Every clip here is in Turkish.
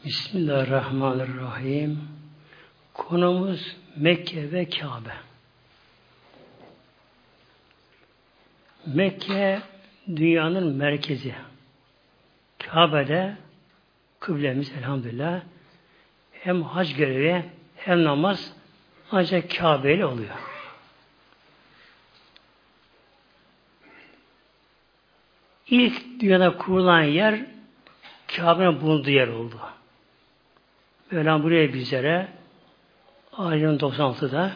Bismillahirrahmanirrahim. Konumuz Mekke ve Kabe. Mekke dünyanın merkezi. Kabe'de kıblemiz elhamdülillah hem hac görevi hem namaz ancak Kabe ile oluyor. İlk dünyada kurulan yer Kabe'nin bulunduğu yer oldu. Mevlam buraya bizlere Alim 96'da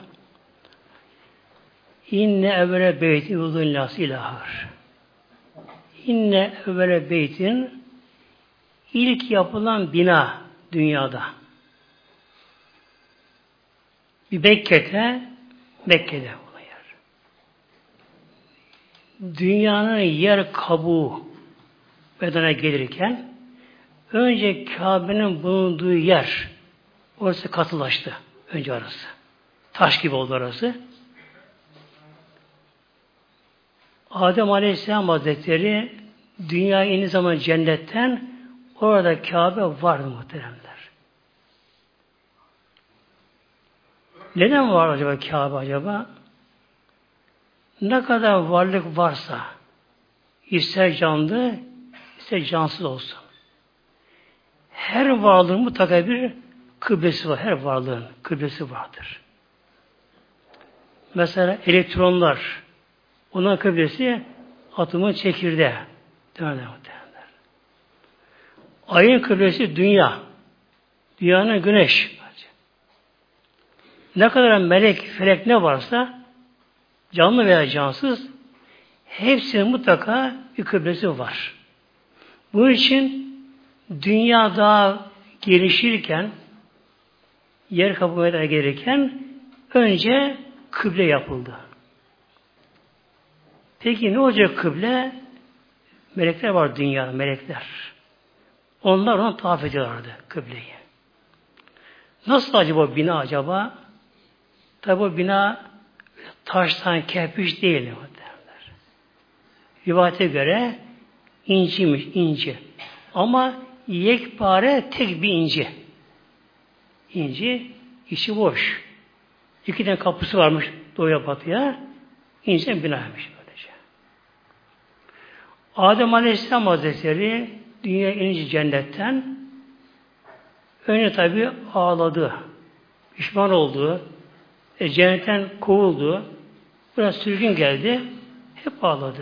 İnne evvele beytin uzun las ilahır. İnne evvele beytin ilk yapılan bina dünyada. Bir Mekke'de olan yer. Dünyanın yer kabuğu bedene gelirken önce Kabe'nin bulunduğu yer orası katılaştı. Önce orası. Taş gibi oldu orası. Adem Aleyhisselam Hazretleri dünyaya indiği zaman cennetten orada Kabe vardı muhteremler. Neden var acaba Kabe acaba? Ne kadar varlık varsa ister canlı ister cansız olsun. Her varlığın mutlaka bir kıblesi var. Her varlığın kıblesi vardır. Mesela elektronlar onun kıblesi atomun çekirdeği. Ayın kıblesi dünya. Dünyanın güneş. Ne kadar melek, felek ne varsa canlı veya cansız hepsinin mutlaka bir kıblesi var. Bunun için dünya daha gelişirken yer kapımına gelirken önce kıble yapıldı. Peki ne olacak kıble? Melekler var dünyada, melekler. Onlar ona tavaf ediyorlardı kıbleyi. Nasıl acaba bina acaba? Tabi bu bina taştan, kerpiç değil. Rivayete göre inciymiş, inci. Ama yekpare tek bir inci. İnci, içi boş. İki tane kapısı varmış doğuya batıya. İnci binaymış böylece. Adem Aleyhisselam Hazretleri dünya inince cennetten önce tabi ağladı. Pişman oldu. Cennetten kovuldu. Biraz sürgün geldi. Hep ağladı.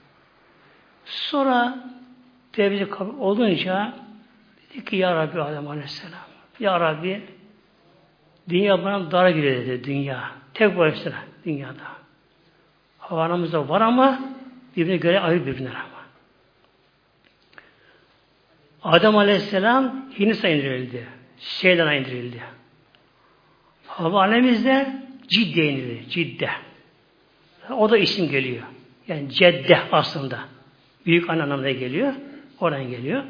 Sonra tevhid olunca dedi ki Ya Rabbi Adem Aleyhisselam Ya Rabbi dünya bana dara giriyor dedi dünya. Tek başına dünyada. Havanımız da var ama birbirine göre ayrı birbirine ama. Adem Aleyhisselam Hindistan'a indirildi. Şeyden indirildi. Hava alemimizde Cidde indirildi. Cidde. O da isim geliyor. Yani Cedde aslında. Büyük anne anlamına geliyor. Oradan geliyor.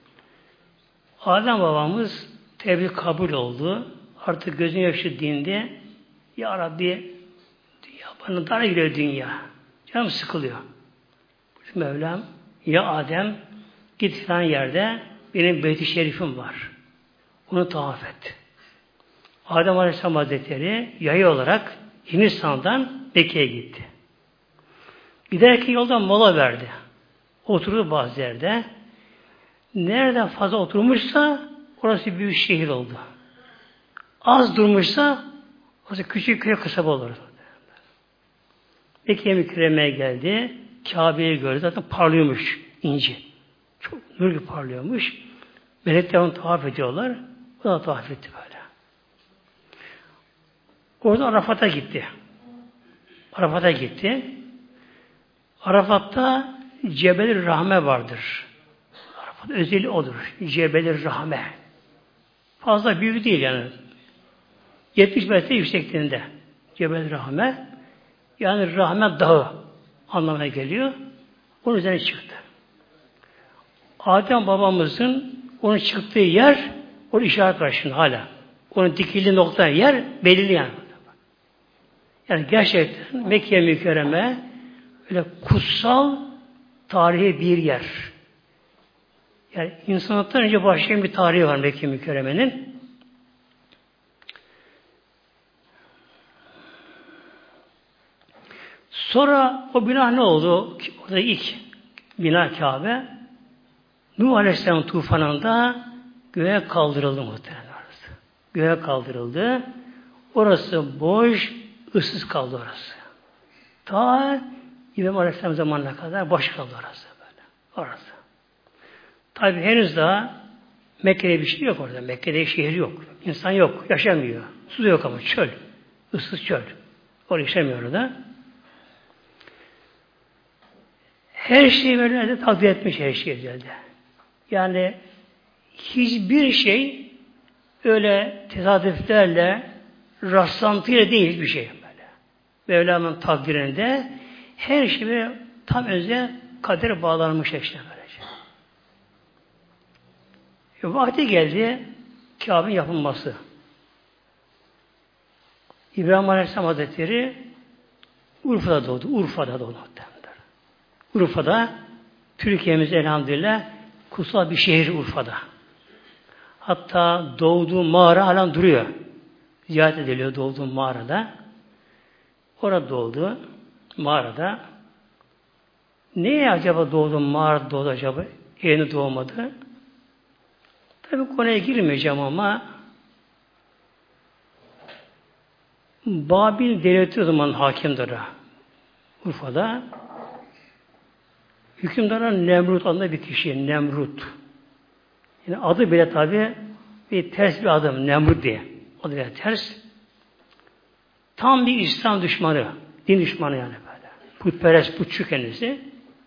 Adem babamız tevhid kabul oldu. Artık gözün yaşı dindi. Ya Rabbi dünya bana dar giriyor dünya. Canım sıkılıyor. Mevlam ya Adem git falan yerde benim Beyt-i Şerif'im var. Onu tavaf et. Adem Aleyhisselam Hazretleri yayı olarak Hindistan'dan Mekke'ye gitti. Giderken yoldan mola verdi. Oturdu bazı yerde. Nereden fazla oturmuşsa orası büyük şehir oldu. Az durmuşsa orası küçük köy kasaba olur. Mekke'ye Mükerreme'ye geldi. Kabe'yi gördü. Zaten parlıyormuş inci. Çok nur gibi parlıyormuş. Melekler onu tavaf ediyorlar. O da tavaf etti böyle. Orada Arafat'a gitti. Arafat'ta Cebel-i Rahme vardır. Arafat özelliği odur. Cebel-i Rahme. Fazla büyük değil yani. 70 metre yüksekliğinde. Cebel-i Rahme. Yani Rahmet Dağı anlamına geliyor. Onun üzerine çıktı. Adem babamızın onun çıktığı yer onun işaret var şimdi hala. Onun dikildiği nokta yer belirli yani. Yani gerçekten Mekke Mükerreme öyle kutsal tarihi bir yer. Yani insanlıktan önce başlayan bir tarihi var Mekke Mükerreme'nin. Sonra o bina ne oldu? Orada ilk bina Kabe. Nuh Aleyhisselam tufanında göğe kaldırıldı muhtemelen orası. Göğe kaldırıldı. Orası boş, ıssız kaldı orası. Ta İbrahim Aleyhisselam zamanına kadar boş kaldı orası böyle. Orası. Tabi henüz daha Mekke'de bir şey yok orada. Mekke'de şehir yok. İnsan yok. Yaşamıyor. Su da yok ama çöl. Issız çöl. Orada yaşamıyor orada. Her şeyi böyle takdir etmiş her şeyi geldi. Yani hiçbir şey öyle tesadüflerle rastlantıyla değil hiçbir şey böyle. Mevlam'ın takdirinde her şey tam özel kadere bağlanmış işte böylece. Vakti geldi Kabe'nin yapılması. İbrahim Aleyhisselam Hazretleri Urfa'da doğdu. Urfa'da doğdu. Urfa'da Türkiye'miz elhamdülillah kutsal bir şehir Urfa'da. Hatta doğduğu mağara halen duruyor. Ziyaret ediliyor doğduğu mağarada. Orada doğdu. Mağarada. Neye acaba doğdu mağarada doğdu acaba? Yeni doğmadı. Tabi konuya girmeyeceğim ama Babil devleti o zaman hakimdir Urfa'da. Hükümdara Nemrut adında bir kişi. Nemrut. Yani adı bile tabi bir ters bir adım. Nemrut diye. Adı bile ters. Tam bir İslam düşmanı. Din düşmanı yani böyle. Putperest, putçu kendisi.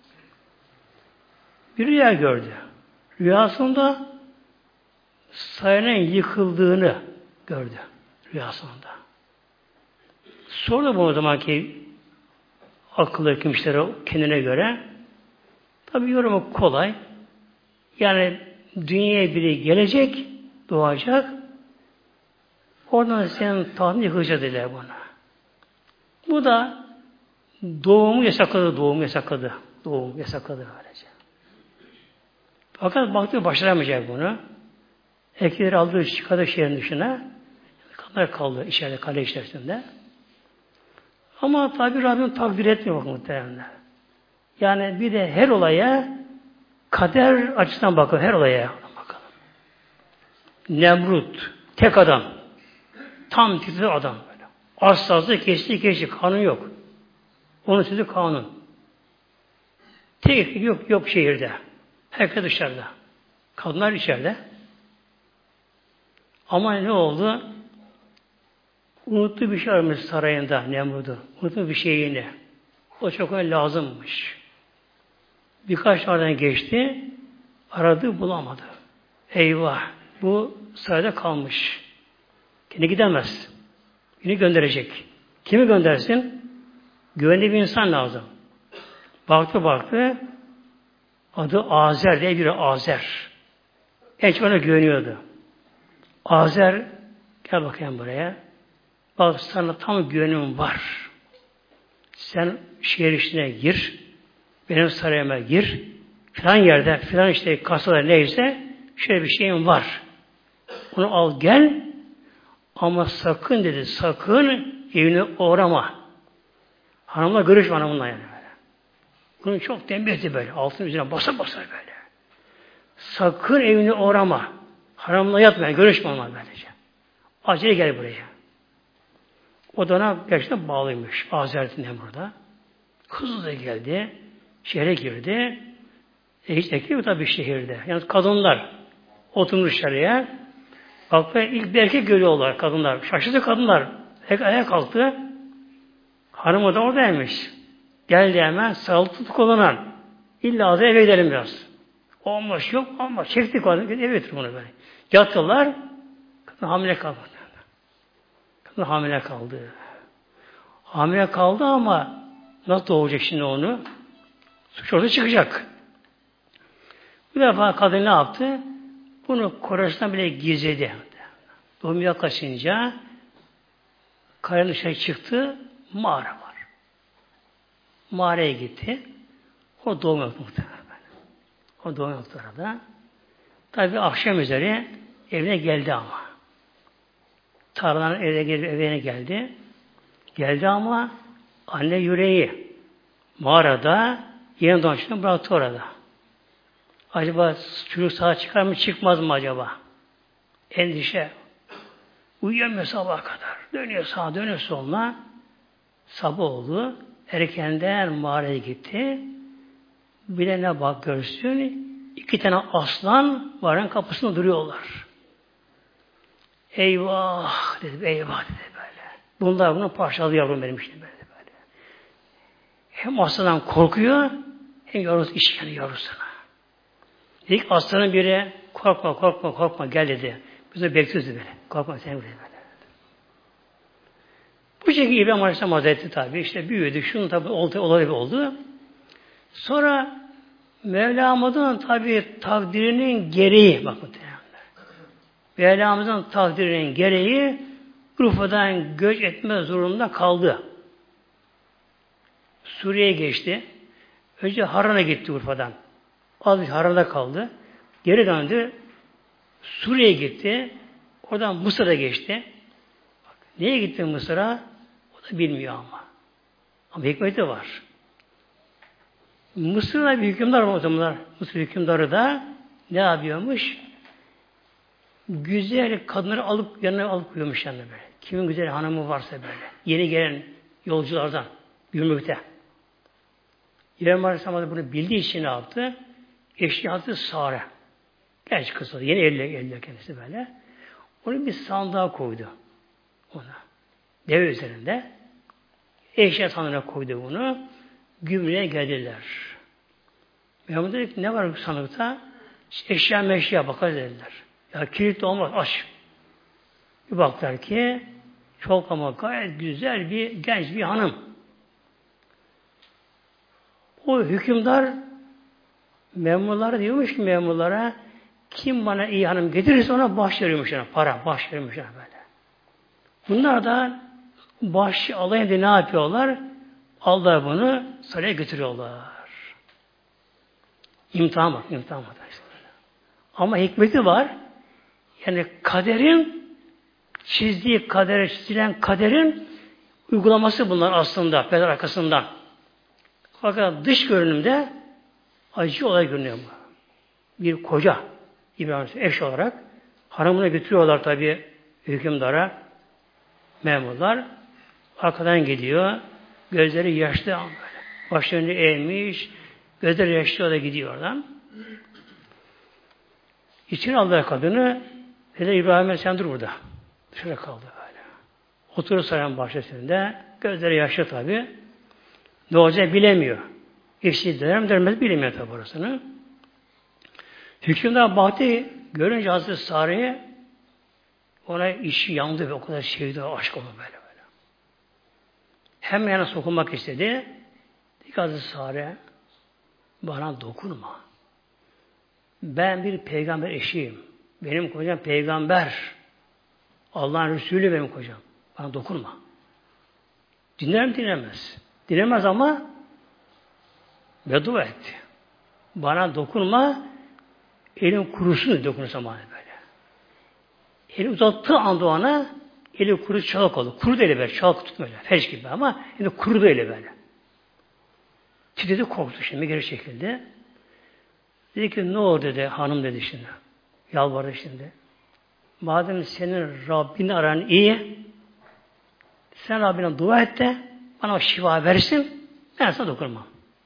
Bir rüya gördü. Rüyasında sarayın yıkıldığını gördü. Rüyasında. Sordu bu o zamanki akıllı hükümçilere kendine göre. Tabi yorumu kolay. Yani dünyaya biri gelecek, doğacak. Oradan senin tahtını yıkacak dediler buna. Bu da doğumu yasakladı, Doğum yasakladı böylece. Fakat baktı başaramayacak bunu. Erkekleri aldı, çıkardı şehrin dışına. Kadınlar kaldı içeride, kale içerisinde. Ama tabi Rabbim takdir etmiyor muhtemelen. Yani bir de her olaya kader açısından bakın, her olaya bakalım. Nemrut, tek adam. Tam titiz adam böyle. Arsızı kesti, kanun yok. Onun sözü kanun. Tek yok şehirde. Herkes dışarıda. Kadınlar içeride. Ama ne oldu? Unuttu bir şey varmış sarayında Nemrut'u. Unuttu bir şeyini. O çok lazımmış. Birkaç aydan geçti. Aradı, bulamadı. Eyvah! Bu sarayda kalmış. Kendi gidemez. Yine gönderecek. Kimi göndersin? Güvenli bir insan lazım. Baktı. Adı Azer diye biri Azer. En çok ona güveniyordu. Azer, gel bakayım buraya. Bak sana tam güvenim var. Sen şehir içine gir. Benim sarayıma gir. Filan yerde, filan işte kasada neyse şöyle bir şeyim var. Onu al gel. Ama sakın dedi, sakın evine uğrama. Hanımla görüşme hanımla yani. Bunu çok tembihti böyle. Altın üzerine basa böyle. Sakın evine uğrama. Hanımla yatma, görüşme onunla böylece. Acele gel buraya. O da ona gerçekten bağlıymış. Azer'den burada. Hızlı da geldi. Şehre girdi. Hiç erkek tabii şehirde. Yani kadınlar oturmuş dışarıya. Bak ilk bir erkek görüyorlar kadınlar. Şaşırdı kadınlar. Ayağa kalktı. Hanımı da oradaymış. Geldi hemen sağlıklı kullanan. İlla da eve gidelim biraz. Olmaz yok olmaz. Çektik onu. Eve götür bunu böyle. Yattılar. Kadın hamile kaldı. Kadın hamile kaldı. Hamile kaldı ama nasıl doğacak şimdi onu? Suç orada çıkacak. Bir defa kadın ne yaptı? Bunu korasından bile gizledi. Doğum yaklaşınca karın dışarı çıktı. Mağara var. Mağaraya gitti. O doğum yaptı muhtemelen. O doğum yaptı orada. Tabi akşam üzeri evine geldi ama. Tarladan evine geldi. Geldi ama anne yüreği mağarada yeni doğan çocuğunu bıraktı orada. Acaba çocuk sağa çıkar mı çıkmaz mı acaba? Endişe. Uyuyamıyor sabaha kadar. Dönüyor sağa dönüyor soluna. Sabah oldu. Erkenden mağaraya gitti. Bilene bak görsün. 2 tane aslan mağaranın kapısında duruyorlar. Eyvah dedi. Eyvah dedi böyle. Bunlar bunu parçaladı yavrum benim işte böyle. Hem aslandan korkuyor hem yavrusu işkence yavrusuna. İlk aslanın biri korkma gel dedi. Biz de bekliyoruz böyle. Korkma sen böyle. Bu şekilde İbrahim Aleyhisselam Hazretleri tabi işte büyüdü. Şunun tabi oldu. Sonra Mevlamızın tabi takdirinin gereği bakın. Mevlamızın takdirinin gereği Urfa'dan göç etme zorunda kaldı. Suriye'ye geçti. Önce Haran'a gitti Urfa'dan. Az bir Haran'da kaldı. Geri döndü. Suriye'ye gitti. Oradan Mısır'a geçti. Bak, neye gitti Mısır'a? O da bilmiyor ama. Ama hikmeti var. Mısır'da bir hükümdar var o zamanlar. Mısır hükümdarı da ne yapıyormuş? Güzel kadınları alıp yanına alıp koyuyormuş yanına böyle. Kimin güzel hanımı varsa böyle. Yeni gelen yolculardan. Gümrükte. İbrahim Aleyhisselam bunu bildiği için ne yaptı? Eşi Hazreti Sare. Genç kız oldu. Yeni evli kendisi böyle. Onu bir sandığa koydu. Ona. Deve üzerinde. Eşya sandığına koydu bunu. Gümrüğe geldiler. Mehmet dedi ki ne var bu sandıkta? Eşya meşya bakar dediler. Ya kilit olmaz aç. Bir baktılar ki çok ama gayet güzel bir genç bir hanım. O hükümdar memurlara diyormuş ki memurlara kim bana iyi hanım getirirse ona bahş veriyormuş ona. Para bahş veriyormuş ona böyle. Bunlar da bahş alayında ne yapıyorlar? Allah bunu saraya götürüyorlar. İmtihan bak. Ama hikmeti var. Yani kaderin çizilen kaderin uygulaması bunlar aslında peder arkasından. Fakat dış görünümde acı olay görünüyor bu. Bir koca İbrahim eş olarak hanımını götürüyorlar tabi hükümdara memurlar. Arkadan gidiyor. Gözleri yaşlı ama böyle. Başlarını eğmiş. Gözleri yaşlı o da gidiyor oradan. İçeri aldılar kadını. Dedi İbrahim Aleyhisselam dur burada. Dışarı kaldı böyle. Oturuyor sarayın bahçesinde. Gözleri yaşlı tabi. Ne olacağını bilemiyor. Eşi dönmez bilemiyor tabi orasını. Hükümdar baktı görünce Hazreti Sare'ye ona işi yandı ve o kadar sevdi, aşk oldu böyle. Hemen yana sokulmak istedi. Dedi ki Hazreti Sare bana dokunma. Ben bir peygamber eşiyim. Benim kocam peygamber. Allah'ın Resulü benim kocam. Bana dokunma. Dinler mi dinlemez? Dinlemez ama beddua etti. Bana dokunma, elim kurusun dokunursa bana böyle. Eli uzattığı anda ona eli kuru çalak oldu. Kuru da eli böyle, çalak tutmuyor. Felç gibi ama eli kuru da eli böyle. Titredi korktu şimdi geri çekildi. Dedi ki ne oldu dedi hanım dedi şimdi. Yalvardı şimdi. Madem senin Rabbini aran iyi, sen Rabbine dua et de bana o şifa versin, ben sana dokunmam.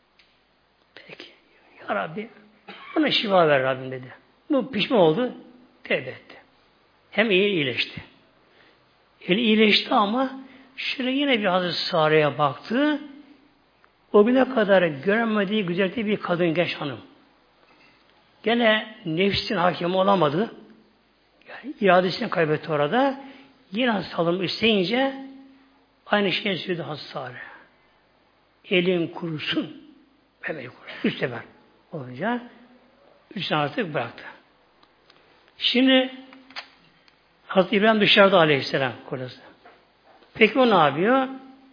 Peki. Ya Rabbi, bana şifa ver Rabbim dedi. Bu pişman oldu, tevbe etti. Hem iyileşti. Eli iyileşti ama şöyle yine bir Hazreti Sare'ye baktı. O güne kadar göremediği güzelliği bir kadın genç hanım. Gene nefsin hakimi olamadı. Yani iradesini kaybetti orada. Yine salım isteyince aynı şeyi söyledi Hazreti Sare. Elin kurusun. Hemen kurusun. 3 sefer olunca 3 tane artık bıraktı. Şimdi Hazreti İbrahim dışarıda Aleyhisselam kocası. Peki o ne yapıyor?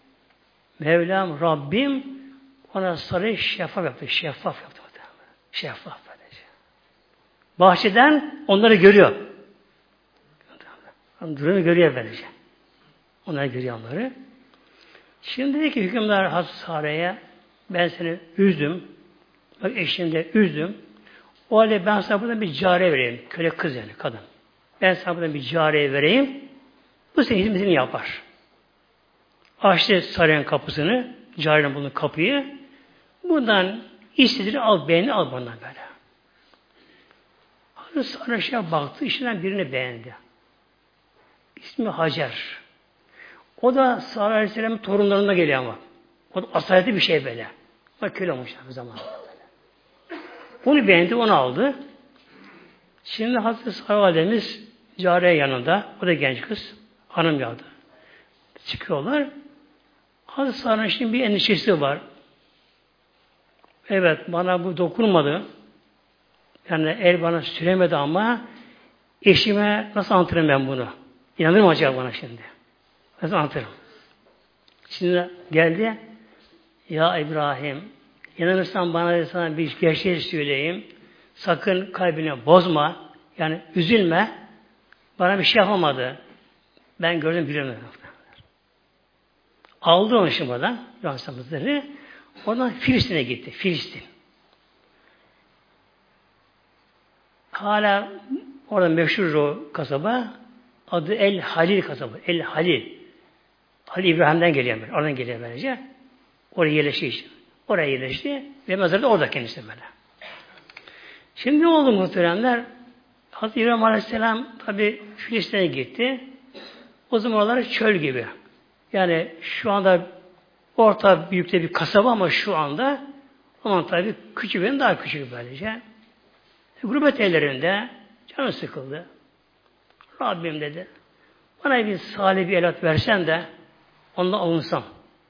Mevlam Rabbim ona sarı şeffaf yaptı. Şeffaf yaptı. Şeffaf böylece. Bahçeden onları görüyor. Durumu görüyor böylece. Onlar görüyor onları. Şimdi dedi ki hükümdar Hazreti Sare'ye ben seni üzdüm. Bak eşini de üzdüm. O halde ben sana buradan bir cariye vereyim. Köle kız yani kadın. Ben sana buradan bir cariye vereyim. Bu senin hizmetini yapar. Açtı sarayın kapısını. Cariyenin bulunduğu kapıyı. Buradan istediğini al, beğeni al bundan böyle. Hazreti Sare aşağı baktı. İşinden birini beğendi. İsmi Hacer. O da Sare Aleyhisselam'ın torunlarına geliyor ama. O da asaletli bir şey böyle. Bak köle olmuş bir zaman. Onu beğendi, onu aldı. Şimdi Hazreti Sare Validemiz cariye yanında. O da genç kız. Hanım yağdı. Çıkıyorlar. Hazreti Sare'nin şimdi bir endişesi var. Evet, bana bu dokunmadı. Yani el bana süremedi ama eşime nasıl anlatırım ben bunu? İnanır mı acaba bana şimdi? Nasıl anlatırım? Şimdi geldi. Ya İbrahim, inanırsan bana de sana bir gerçeği söyleyeyim. Sakın kalbini bozma. Yani üzülme. Bana bir şey yapamadı. Ben gördüm biliyorum. Aldı onu şimdi oradan. Rahatsızlıkları. Oradan Filistin'e gitti. Filistin. Hala orada meşhur o kasaba. Adı El Halil kasabı. El Halil. Halil İbrahim'den geliyor. Oradan geliyor böylece. Oraya yerleşti işte. Oraya yerleşti. Ve mezarda orada kendisi böyle. Şimdi ne oldu muhteremler? Hazreti İbrahim Aleyhisselam tabi Filistin'e gitti. O zamanlar çöl gibi. Yani şu anda orta büyükte bir kasaba ama şu anda ama tabi küçük daha küçük böylece. Gurbet ellerinde canı sıkıldı. Rabbim dedi. Bana bir salih bir evlat versen de onunla avunsam.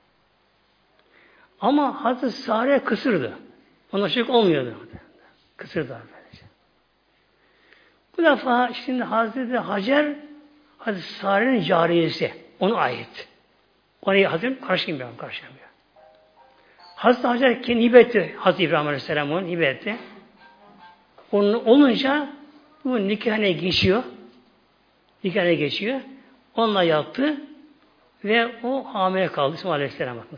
Ama Hazreti Sare kısırdı. Ona çocuk olmuyordu. Kısırdı böylece. Bu defa şimdi Hazreti Hacer Hazreti Sare'nin cariyesi. Ona ait. Ona Hazreti karşılamıyor. Hazreti Hacer kendini hibe etti. Hazreti İbrahim Aleyhisselam onu hibe etti. Onun olunca bu nikahına geçiyor. Nikahına geçiyor. Onunla yattı ve o hamile kaldı. İsmail Aleyhisselam bak.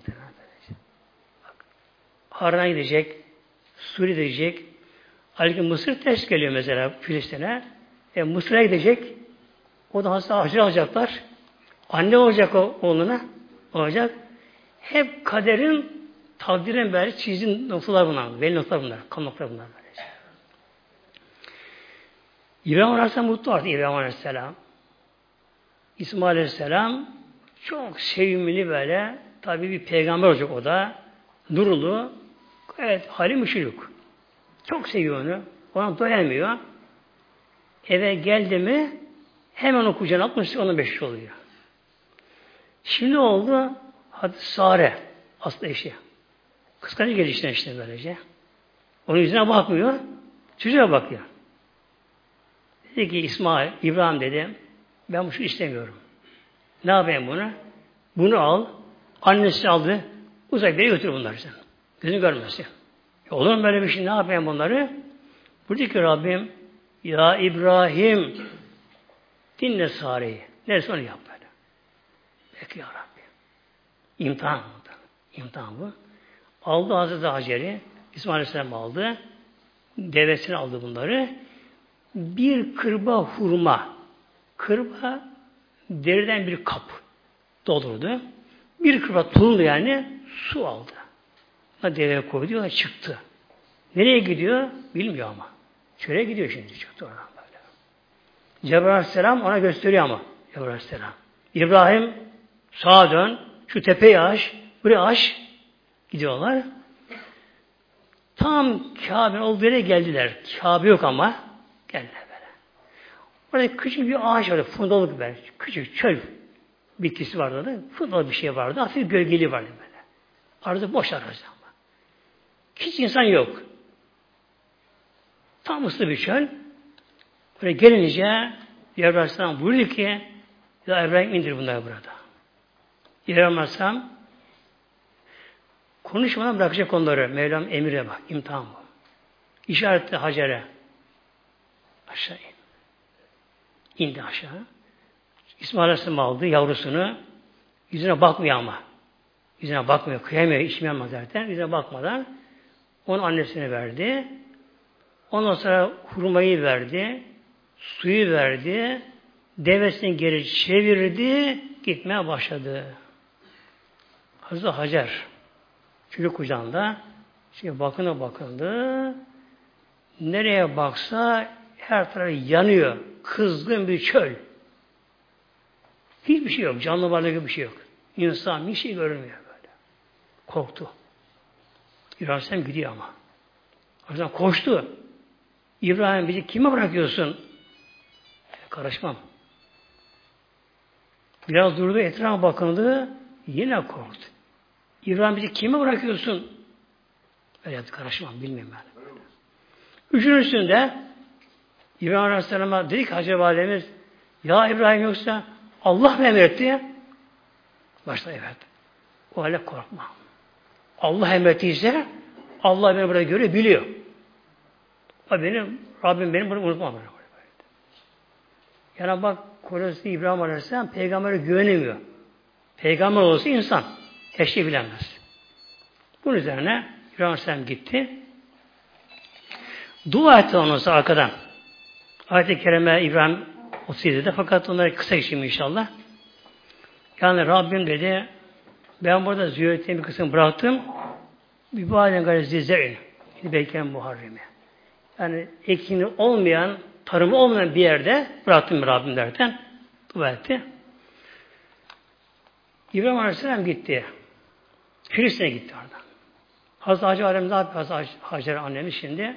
Harran'a gidecek, Suriye gidecek. Halbuki Mısır ters geliyor mesela Filistin'e. Mısır'a gidecek. O da hasta Hacer alacaklar. Anne olacak o oğluna. Olacak. Hep kaderin, takdirin böyle çizdiğin noktalar bunlar. Belli noktalar bunlar. Kan noktalar bunlar. Böylece. İbrahim Aleyhisselam mutlu artık İbrahim Aleyhisselam. İsmail Aleyhisselam çok sevimli böyle. Tabii bir peygamber olacak o da. Nurulu. Evet, hali müşrik. Çok seviyor onu. Ona doyamıyor. Eve geldi mi hemen o kucağına atmış, onun beşik oluyor. Şimdi oldu hadi Sare aslında eşi. Kıskanç gelişten işte böylece. Onun yüzüne bakmıyor. Çocuğa bakıyor. Dedi ki İsmail, İbrahim dedi ben bu işi istemiyorum. Ne yapayım bunu? Bunu al. Annesi aldı. Uzak bir yere götür bunları sen. Gözünü görmesin. Olur mu böyle bir şey? Ne yapayım bunları? Burada ki Rabbim ya İbrahim dinle Sare'yi. Neresi onu yap böyle. Peki ya Rabbi. İmtihan. İmtihan bu. Aldı Hazreti Hacer'i. İsmail Aleyhisselam aldı. Devesini aldı bunları. Bir kırba hurma. Kırba deriden bir kap doldurdu. Bir kırba tulumdu yani su aldı. Deveye koydu ve çıktı. Nereye gidiyor? Bilmiyor ama. Çöre gidiyor şimdi. Çıktı oradan böyle. Cebrail Aleyhisselam ona gösteriyor ama. Cebrail Aleyhisselam. İbrahim sağa dön. Şu tepeyi aş. Buraya aş. Gidiyorlar. Tam Kabe'nin olduğu yere geldiler. Kabe yok ama. Geldiler böyle. Orada küçük bir ağaç vardı. Fundalık böyle. Küçük çöl bitkisi vardı orada. Fundalık bir şey vardı. Hafif gölgeli vardı böyle. Arada boş arası ama. Hiç insan yok. Tam ıslı bir çöl. Buraya gelince Cebrail Aleyhisselam buyurdu ki ya İbrahim indir bunları burada. İbrahim Aleyhisselam konuşmadan bırakacak onları. Mevlam emire bak. İmtihan bu. İşaretli Hacer'e. Aşağı İndi aşağı. İsmail Aleyhisselam aldı yavrusunu. Yüzüne bakmıyor ama. Yüzüne bakmıyor. Kıyamıyor. İçmeyemez zaten. Yüzüne bakmadan onun annesine verdi. Ondan sonra hurmayı verdi. Suyu verdi. Devesini geri çevirdi. Gitmeye başladı. Hazreti Hacer çocuk kucağında şimdi bakındı. Nereye baksa her tarafı yanıyor. Kızgın bir çöl. Hiçbir şey yok. Canlı varlığı gibi bir şey yok. İnsan bir şey görünmüyor böyle. Korktu. İbrahim gidiyor ama. O yüzden koştu. İbrahim bizi kime bırakıyorsun? Karışmam. Biraz durdu, etrafa bakındı. Yine korktu. İbrahim bizi kime bırakıyorsun? Öyle yaptı, karışmam, bilmiyorum ben. Üçüncüsünde İbrahim Aleyhisselam'a dedi ki Hacı Validemiz, ya İbrahim yoksa Allah mı emretti? Başta evet. O halde korkma. Allah emrettiyse Allah beni burada görüyor, biliyor. Rabbim beni bunu unutmam. Yani bak kocası İbrahim Aleyhisselam peygambere güvenemiyor. Peygamber olsa insan. Her şeyi bilemez. Bunun üzerine İbrahim Aleyhisselam gitti. Dua etti onunsa arkadan. Ayet-i Kerime İbrahim 37'de fakat onları kısa geçeyim inşallah. Yani Rabbim dedi ben burada ziyaretimin bir kısmını bıraktım. Bir baden gayri zizzerin. Bekleyen Muharrem'i. Yani ekini olmayan, tarımı olmayan bir yerde bıraktım Rabbim derken dua etti. İbrahim Aleyhisselam gitti. Filistin'e gitti oradan. Hazreti Hacı Alem ne yapıyor? Hazreti Hacer annemiz şimdi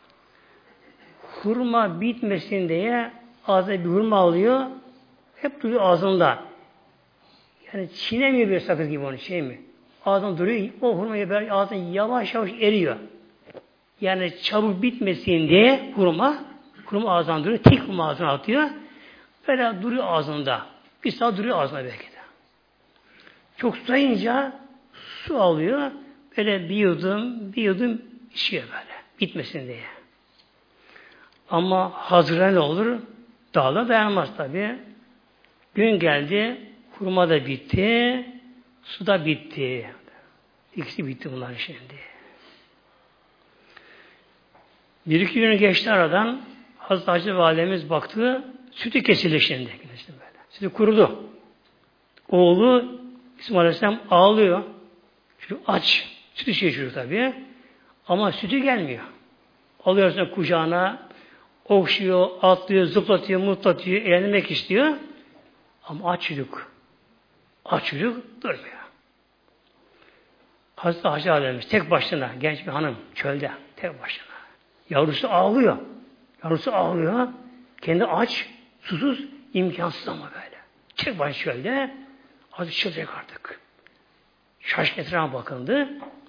hurma bitmesin diye ağzına bir hurma alıyor. Hep duruyor ağzında. Yani çiğnemiyor bir sakız gibi onu şey mi? Ağzında duruyor. O hurmayı böyle ağzına yavaş yavaş eriyor. Yani çabuk bitmesin diye hurma ağzından duruyor. Tek hurma ağzına atıyor. Böyle duruyor ağzında. Bir saat duruyor ağzına belki de. Çok susayınca su alıyor. Böyle bir yudum içiyor böyle. Bitmesin diye. Ama Hazır'a ne olur? Dağla dayanmaz tabi. Gün geldi. Hurma da bitti. Su da bitti. İkisi bitti bunlar şimdi. Bir iki gün geçti aradan. Hazreti Hacı Validemiz baktı. Sütü kesildi şimdi. Böyle. Sütü kurudu. Oğlu İsmail Aleyhisselam ağlıyor. Çocuk aç. Sütü içiyor çocuk tabii. Ama sütü gelmiyor. Alıyorsun kucağına, okşuyor, atlıyor, zıplatıyor, mutlatıyor, eğlenmek istiyor. Ama aç çocuk. Aç çocuk durmuyor. Hazreti Hacı Aleyhisselam tek başına, genç bir hanım, çölde, tek başına. Yavrusu ağlıyor. Kendi aç, susuz, imkansız ama böyle. Tek başına çölde, azıcık çıldıracak artık. Şaşkın etrafa bakındı.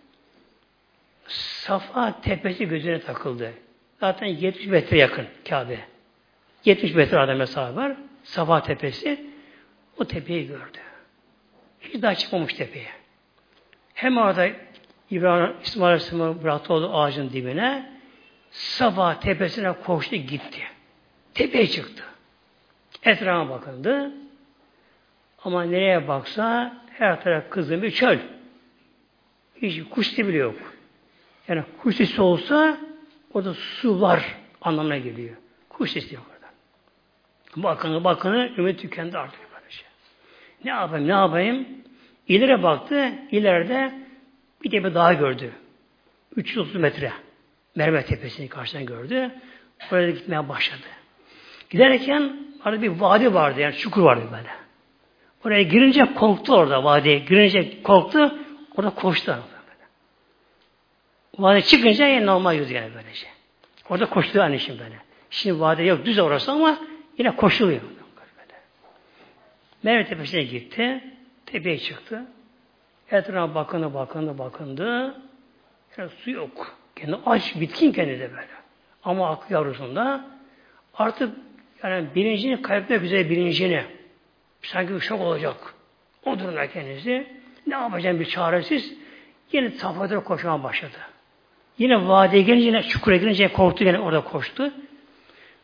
Safa tepesi gözüne takıldı. Zaten 70 metre yakın Kabe. 70 metre arada mesafe var. Safa tepesi. O tepeyi gördü. Hiç daha çıkmamış tepeye. Hem orada İsmail Aleyhisselam'ı bıraktı olduğu ağacın dibine. Safa tepesine koştu gitti. Tepeye çıktı. Etrafa bakındı. Ama nereye baksa her taraf kızgın bir çöl. Hiç kuş sesi bile yok. Yani kuş sesi olsa orada su var anlamına geliyor. Kuş sesi yok orada. Bakını ümit tükendi artık böylece. Ne yapayım? İleri baktı. İleride bir tepe daha gördü. 330 metre. Merve tepesini karşıdan gördü. Oraya gitmeye başladı. Giderken orada bir vadi vardı. Yani çukur vardı böyle. Oraya girince korktu orada vadiye. Girince korktu. Orada koştu. Vadiye çıkınca yine normal yüzü yani böylece. Orada koştu aynı şimdi böyle. Şimdi vadiye yok düz orası ama yine koşuluyor. Merve tepesine gitti. Tepeye çıktı. Etrafa bakındı. Yani su yok. Kendi aç, bitkin kendi de böyle. Ama aklı yavrusunda artık yani bilincini kaybetmek üzere bilincini. Sanki bir şok olacak. O durumda kendisi ne yapacağım bir çaresiz yine safhada koşmaya başladı. Yine vadiye gelince yine çukura girince korktu yine orada koştu.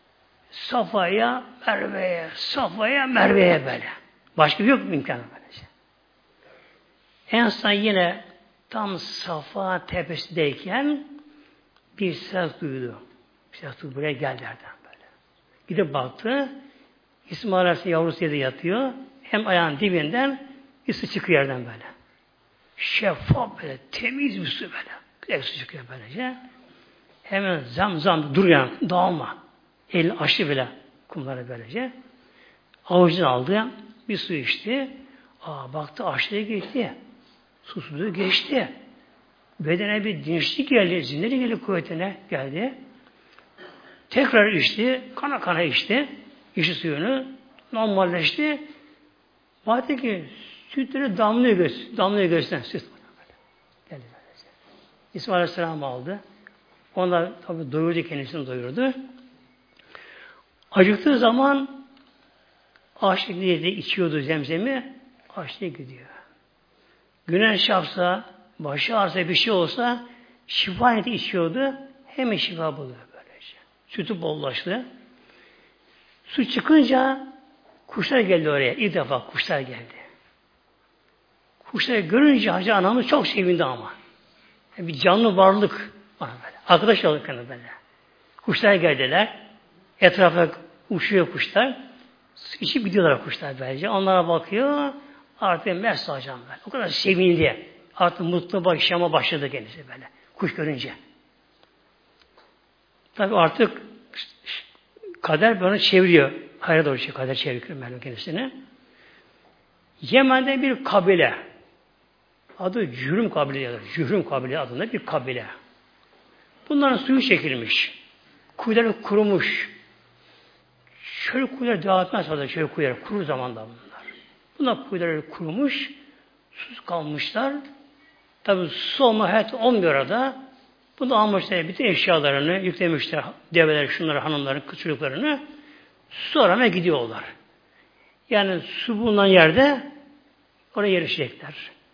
Safa'ya, Merve'ye, Safa'ya, Merve'ye böyle. Başka yok mu imkanı böylece? En son yine tam Safa tepesindeyken bir ses duydu. Bir ses duydu. Buraya gel derden böyle. Gidip baktı. İsmail Aleyhisselam yavrusu yerde yatıyor. Hem ayağın dibinden bir su çıkıyor yerden böyle. Şeffaf böyle, temiz bir su böyle. Güzel su çıkıyor böylece. Hemen zam duruyor, dağılma. Elini açtı bile kumlara böylece. Avucunu aldı, bir su içti. Baktı aşağıya geçti. Susuzluğu geçti. Bedene bir dinçlik geldi, zindeli geldi, kuvvetine geldi. Tekrar içti, kana kana içti. İçti suyunu, normalleşti. Baktı ki sütleri damlıyor göğsünden süt. Geldi böylece. İsmail Aleyhisselam aldı. Onlar tabi doyurdu, kendisini doyurdu. Acıktığı zaman açlık niyeti içiyordu zemzemi, açlığa gidiyor. Güneş çarpsa, başı ağrısa bir şey olsa şifa niyeti içiyordu, hemen şifa buluyor böylece. Sütü bollaştı. Su çıkınca kuşlar geldi oraya. İlk defa kuşlar geldi. Kuşları görünce Hacı anamız çok sevindi ama. Bir canlı varlık var böyle. Arkadaş olduk yani böyle. Kuşlar geldiler. Etrafa uçuyor kuşlar. İçip gidiyorlar kuşlar böylece. Onlara bakıyor. Artık mest hocam böyle. O kadar sevindi. Artık mutlu yaşama başladı kendisi böyle. Kuş görünce. Tabi artık kader böyle çeviriyor. Hayra doğru kader çeviriyor kendisini. Yemen'de bir kabile. Adı Cürüm kabile. Cürüm kabile adında bir kabile. Bunların suyu çekilmiş. Kuyuları kurumuş. Şöyle kuyuları dağıtmaz orada. Şöyle kuyuları kuru zamanda bunlar. Bunlar kuyuları kurumuş. Susuz kalmışlar. Tabi su olma hayat olmuyor orada. Bunu almışlar. Bütün eşyalarını yüklemişler. Develer, şunları, hanımların, çocuklarını. Su aramaya gidiyorlar. Yani su bulunan yerde oraya yerleşecekler.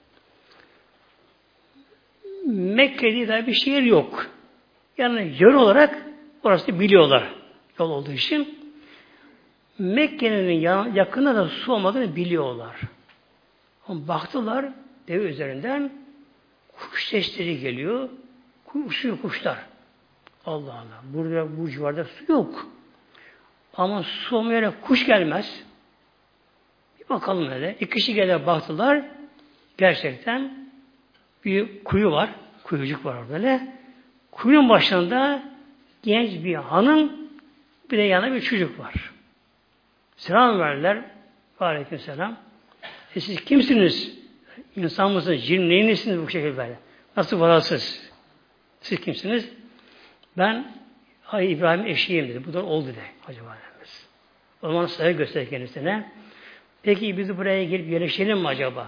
Mekke'de daha bir şehir yok. Yani yol olarak orası biliyorlar. Yol olduğu için. Mekke'nin yakında da su olmadığını biliyorlar. Ama baktılar deve üzerinden kuş sesleri geliyor. Uçuyor kuşlar. Allah Allah. Burada bu civarda su yok. Ama su olmayarak kuş gelmez. Bir bakalım öyle. İki kişi gelir baktılar. Gerçekten bir kuyu var. Kuyucuk var böyle. Kuyunun başında genç bir hanım, bir de yanında bir çocuk var. Selam verdiler. Aleykümselam. Siz kimsiniz? İnsan mısınız? Cin neyinizsiniz bu şekilde böyle? Nasıl varasınız? Siz kimsiniz? Ben İbrahim eşiyim dedi. Bu da oldu dedi. Acaba Efendimiz. O zaman saygı gösterdi kendisine. Peki biz buraya gelip yerleşelim mi acaba?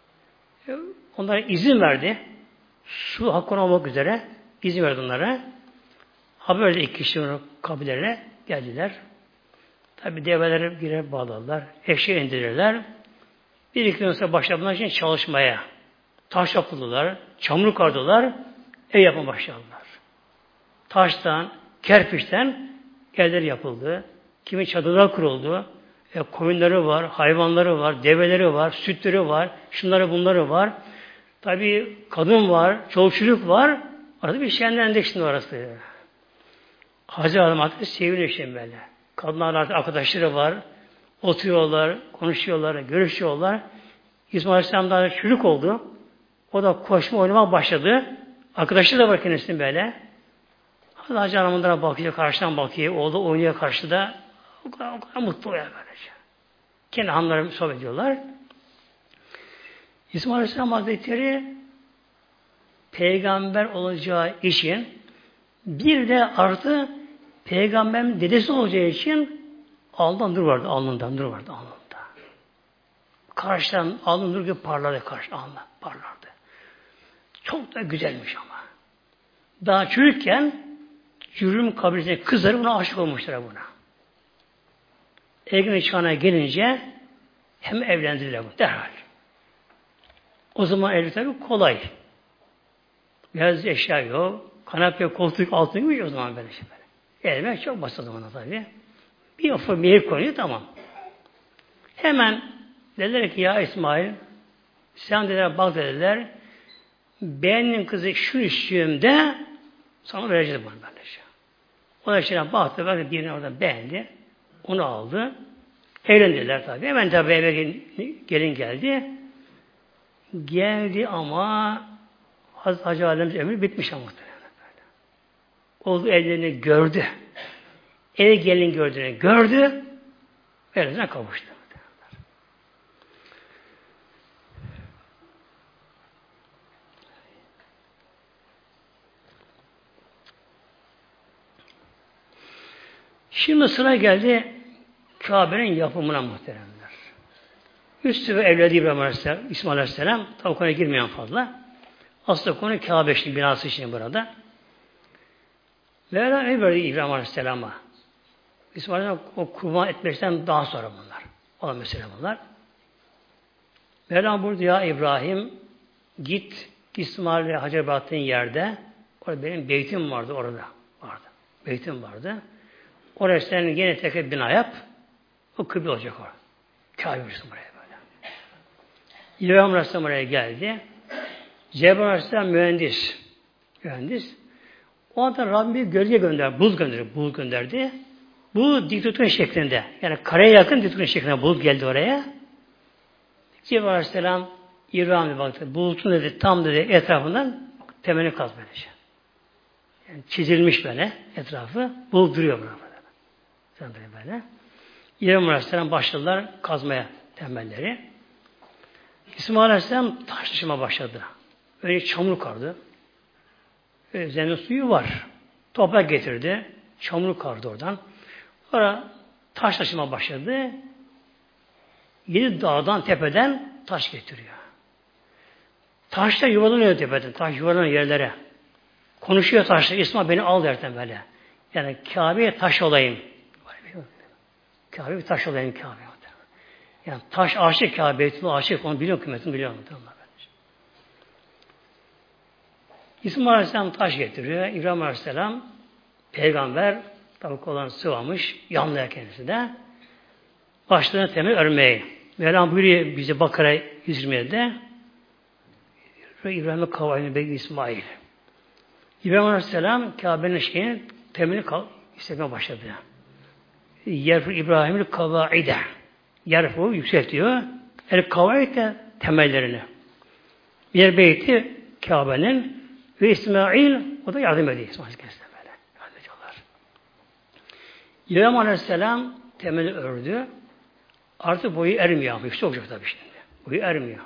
Onlara izin verdi. Su hakkı olmak üzere izin verdi onlara. Haberle iki kişi kabilelerine geldiler. Tabi develeri girer bağladılar. Eşeğe indirirler. Bir iki gün sonra başladılar için çalışmaya. Taş yapıldılar. Çamur kardılar. Ev yapmaya başladılar. Taştan, kerpiçten evler yapıldı. Kimi çadırlar kuruldu. Koyunları var, hayvanları var, develeri var, sütleri var, şunları bunları var. Tabi kadın var, çoluk çocuk var. Arada bir şenlendik şimdi orası. Hacı Hanım artık seviniyor şimdi böyle. Kadınlar artık arkadaşları var. Oturuyorlar, konuşuyorlar, görüşüyorlar. İsmail Aleyhisselam daha çocuk oldu. O da koşma oynamaya başladı. Arkadaşları da var kendisinin böyle. Hacı Hanım onlara bakıyor, karşıdan bakıyor. Oğlu oynuyor karşıda. O kadar mutlu oluyor böylece. Kendi hanımları sohbet ediyorlar. İsmail Aleyhisselam Hazretleri peygamber olacağı için bir de artı peygamberin dedesi olacağı için alnından nur vardı. Alnından nur vardı. Alnında. Karşıdan alnından nur gibi parlardı. Alnından parlardı. Çok da güzelmiş ama. Daha çocukken Cürüm kabilesindeki kızları buna aşık olmuşlar buna. Ergenlik çağına gelince hem evlendiler bu derhal. O zaman evlilik tabi kolay. Beyaz eşya yok. Kanepe, koltuk, altın yok o zaman böyle şey. Evlenmek çok basit o zaman tabi. Bir ufak meyil konuyor, tamam. Hemen dediler ki ya İsmail, sen dediler bak dediler, beğendiğin kızı şu istiyorum de sana vereceğiz bunu böylece. O da işte baktı, birini orada beğendi. Onu aldı. Evlendiler tabii. Hemen tabii eve gelin geldi. Geldi ama Hazreti Hacı Validemiz ömrü bitmiş ama muhtemelen. Oldu ellerini gördü. Eve gelin gördüğünü gördü. Evlenine kavuştu. Şimdi sıra geldi Kabe'nin yapımına muhteremler. Üstü ve evladı İbrahim Aleyhisselam, İsmail Aleyhisselam, tabi konuya girmeyen fazla. Aslında konu Kabe şimdi, binası için burada. Mevla ne verdi İbrahim Aleyhisselam'a? İsmail Aleyhisselam o kurban etmekten daha sonra bunlar. Olan mesele bunlar. Mevla buyurdu ya İbrahim, git İsmail ve Hacer battığın yerde, orada benim beytim vardı orada. Beytim vardı. Oraya sen yine tekrar bina yap. O kıble olacak orada. Kabe buraya böyle. İbrahim Aleyhisselam oraya geldi. Cebrail Aleyhisselam mühendis. O anda Rabbim bir gölge gönderdi. Bulut gönderdi. Bu dikdörtgen şeklinde. Yani kareye yakın dikdörtgen şeklinde bulut geldi oraya. Cebrail Aleyhisselam İbrahim'e baktı. Bulutun dedi tam dedi etrafından temelini kazmaya. Yani çizilmiş böyle etrafı. Bulut duruyor burada. Böyle. İbrahim Aleyhisselam başladılar kazmaya temelleri. İsmail Aleyhisselam taş taşıma başladı. Önce çamur kardı. Üzerine suyu var. Toprak getirdi. Çamur kardı oradan. Sonra taş taşıma başladı. 7 dağdan tepeden taş getiriyor. Taşlar yuvarlanıyor tepeden. Taş yuvarlanıyor yerlere. Konuşuyor taşlar. İsmail beni al derken böyle. Yani Kabe'ye taş olayım. Kabe bir taş olayım Kabe. Yani taş aşık Kabe, Beytullah aşık. Onu biliyor kıymetini biliyor mu? İsmail Aleyhisselam taş getiriyor. İbrahim Aleyhisselam peygamber tabi kollarını sıvamış. Yanlıyor kendisi de. Başlarına temel örmeye. Mevlam buyuruyor bize Bakara 127'de İbrahim'e kavayını bekliyor İsmail. İbrahim Aleyhisselam Kabe'nin temelini istemeye başladı. Yerfu İbrahim'in kavaide. Yerfu yükseltiyor. El kavaide temellerini. Yer beyti Kabe'nin ve İsmail o da yardım ediyor. İsmail kendisine böyle. Yardım ediyorlar. İbrahim Aleyhisselam temeli ördü. Artık boyu ermiyor ama yüksek olacak tabii şimdi. Boyu ermiyor.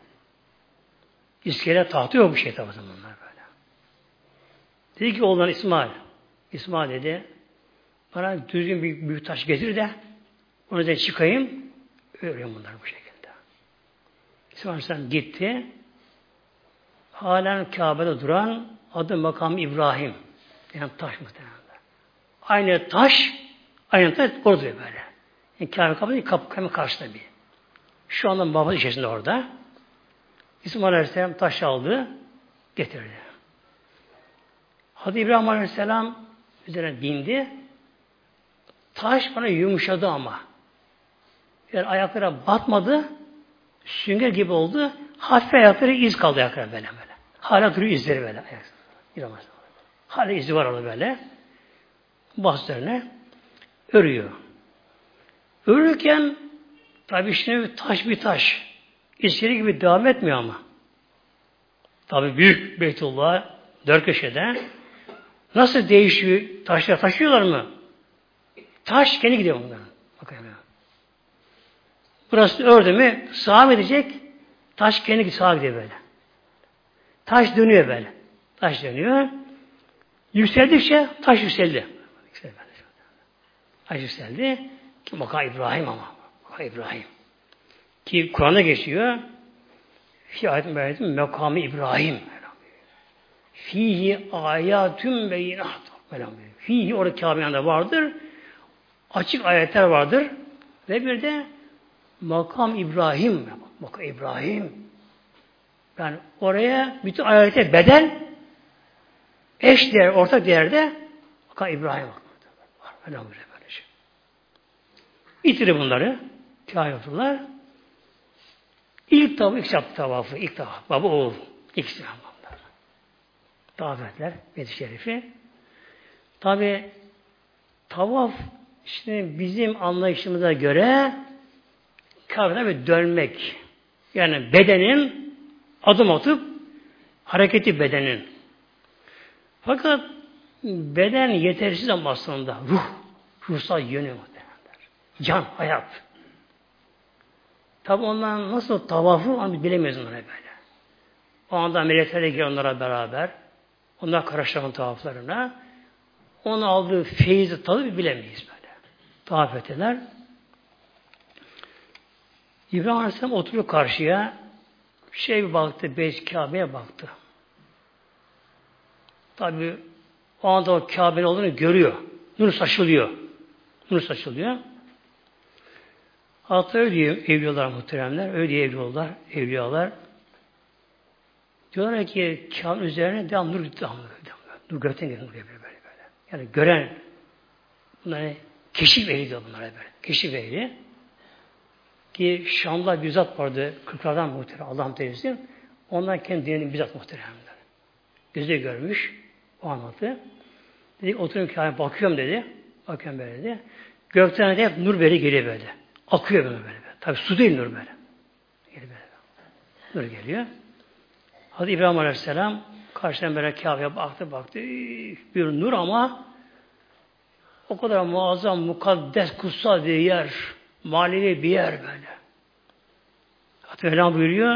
İskele tahtı yok bir şey tabii zamanlar böyle. Dedi ki oğlan İsmail. İsmail dedi bana düzgün bir büyük taş getir de onu da çıkayım. Örüyorum bunları bu şekilde. İsmail Aleyhisselam gitti. Halen Kabe'de duran adı makam İbrahim. Yani taş muhtemelen. Aynı taş orada duruyor böyle. Yani Kabe kapıda kapı karşıda bir. Şu anda babası içerisinde orada. İsmail Aleyhisselam taş aldı, getirdi. Hadi İbrahim Aleyhisselam üzerine bindi. Taş bana yumuşadı ama. Yani ayaklara batmadı. Sünger gibi oldu. Hafif ayakları iz kaldı ayaklara böyle. Hala duruyor izleri böyle. Hala izi var orada böyle. Bastırını örüyor. Örürken tabi şimdi taş bir taş. İskele gibi devam etmiyor ama. Tabi büyük Beytullah 4 köşede. Nasıl değişiyor? Taşlar taşıyorlar mı? Taş kendi gidiyor bunların. Bakayım ya. Burası ördü mü sağa mı gidecek? Taş kendi sağa gidiyor böyle. Taş dönüyor böyle. Taş dönüyor. Yükseldikçe taş yükseldi. Taş yükseldi. Ki makam İbrahim ama. Makam İbrahim. Ki Kur'an'da geçiyor. Fi ayet-i mekamı İbrahim. Fihi ayatüm beyinat. Fihi orada Kabe'nin yanında vardır. Açık ayetler vardır. Ve bir de makam İbrahim. Makam İbrahim. Yani oraya bütün ayete bedel eş değer, ortak değerde makam İbrahim. Öyle şey. İtirir bunları. Kâh yaptılar. İlk yaptı tavafı. İlk tavaf. Baba oğul. İkisi yaptılar. Tavaf ettiler. Beyt-i Şerif'i. Tabi tavaf işte bizim anlayışımıza göre Kabe'de bir dönmek. Yani bedenin adım atıp hareketi bedenin. Fakat beden yetersiz ama aslında ruhsal yönü muhtemelenler. Can, hayat. Tabi ondan nasıl tavafı onu bilemiyoruz onlara böyle. O anda melekler geliyor onlara beraber. Onlar karıştıran tavaflarına. Onun aldığı feyzi tadı bilemeyiz böyle. Tavaf ettiler. İbrahim Aleyhisselam oturuyor karşıya. Bir baktı, Kabe'ye baktı. Tabi o anda o Kabe'nin olduğunu görüyor. Nur saçılıyor. Nur saçılıyor. Hatta öyle diyor evliyalar muhteremler. Öyle diyor evliyalar. Diyorlar ki Kabe'nin üzerine devam nur gökten geliyor böyle. Yani gören bunları keşif ehli diyor bunlara böyle. Keşif ehli. Ki Şam'da bir zat vardı. 40'lardan muhterem. Allah'ım teyzesin. Ondan kendi dininin bizzat muhteremler. Gözü görmüş. O anlattı. Dedi oturuyorum Kabe'ye bakıyorum dedi. Bakıyorum böyle dedi. Gökten de hep nur böyle geliyor böyle. Akıyor böyle. Tabi su değil nur böyle. Geliyor böyle. Nur geliyor. Hadi İbrahim Aleyhisselam karşıdan böyle Kabe'ye baktı. Bir nur ama o kadar muazzam, mukaddes, kutsal bir yer. Manevi bir yer böyle. Hatta Mevlam buyuruyor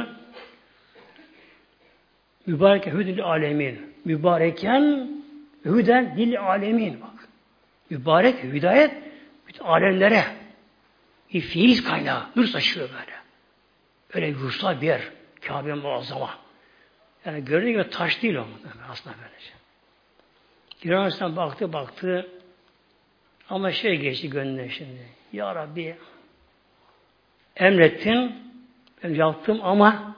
mübareken hüdül alemin. Mübareken hüden dil alemin. Bak. Mübarek hidayet bütün alemlere bir feyiz kaynağı. Nur saçıyor böyle. Öyle bir ruhsal bir yer. Kabe muazzama. Yani gördüğü gibi taş değil o. Aslında böylece. İbrahim Aleyhisselam baktı. Ama geçti gönlüne şimdi. Ya Rabbi emrettin. Ben yaptım ama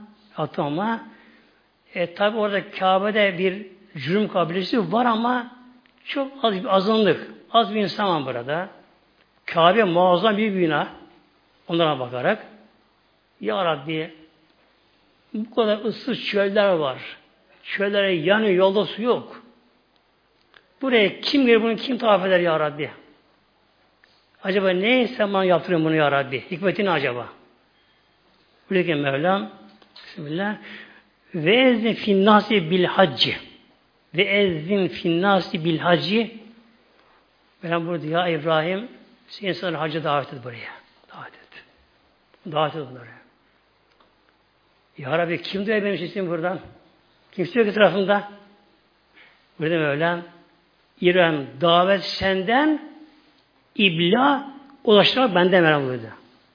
tabi orada Kabe'de bir cürüm kabilesi var ama çok az bir azınlık. Az bir insan var burada. Kabe muazzam bir bina. Onlara bakarak Ya Rabbi bu kadar ıssız çöller var. Çöllere yanıyor, yolda su yok. Buraya kim gelir bunu kim tavaf eder Ya Rabbi? Acaba neyse bana yaptırın bunu Ya Rabbi? Hikmeti ne acaba? Buradaki Mevlam Bismillah ve ezzin finnâsi bil haccı ve ezzin finnâsi bil haccı Mevlam burada ya İbrahim sen insanları hacca davet et buraya. Davet et onları. Ya Rabbi kim diyor benim sesim buradan? Kimse yok etrafımda. Burada Mevlam İbrahim davet senden İbla ulaştırmak benden Mevlam buyurdu.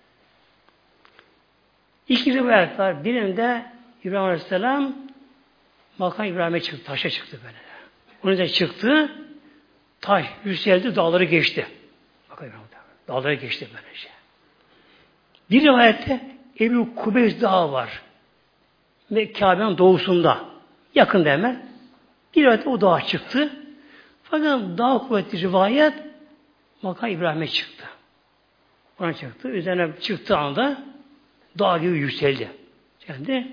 İki rivayet var. Birinde İbrahim Aleyhisselam makam İbrahim'e çıktı. Taşa çıktı böyle. Onun da çıktı. Taş yükseldi. Dağları geçti. Bakın dağları geçti böylece. Bir rivayette Ebu Kubeys Dağı var. Ve Kabe'nin doğusunda. Yakında hemen. Bir rivayette o dağa çıktı. Fakat daha kuvvetli rivayet makam İbrahim'e çıktı. Ona çıktı. Üzerine çıktığı anda dağ gibi yükseldi. Geldi.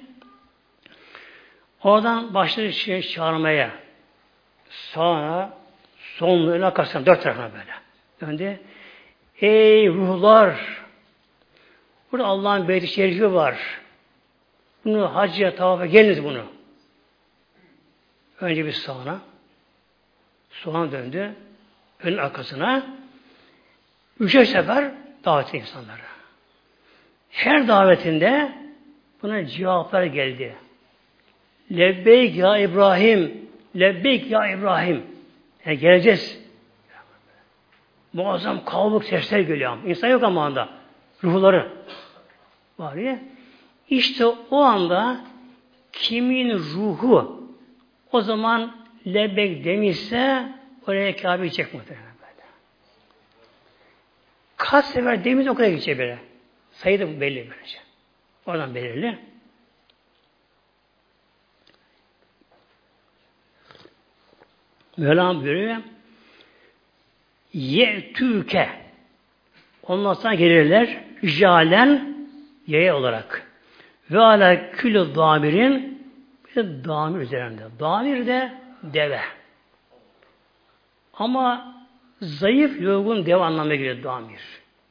Oradan başladı çağırmaya. Sağına, soluna, ön arkasına, dört tarafına böyle. Döndü. Ey ruhlar! Burada Allah'ın Beyt-i Şerifi var. Bunu hacca, tavafa geliniz bunu. Önce bir sağına. Soğan döndü. Ön arkasına. 3'er sefer davet etti insanlara. Her davetinde buna cevaplar geldi. Lebbeyk ya İbrahim. Lebbeyk ya İbrahim. Yani geleceğiz. Muazzam kalabalık sesler geliyor. İnsan yok ama anda. Ruhları var ya. İşte o anda kimin ruhu o zaman lebbeyk demişse oraya Kabe'yi gidecek muhtemelen böyle. Kaç sefer demiş o kadar gidecek böyle. Sayı da belli böylece. Oradan belirli. Mevlam buyuruyor. Ye'tüke Ondan sonra gelirler jalen yaya olarak. Ve ala külü damirin bir de damir üzerinde. Damir de deve. Ama zayıf, yorgun deve anlamına geliyor damir.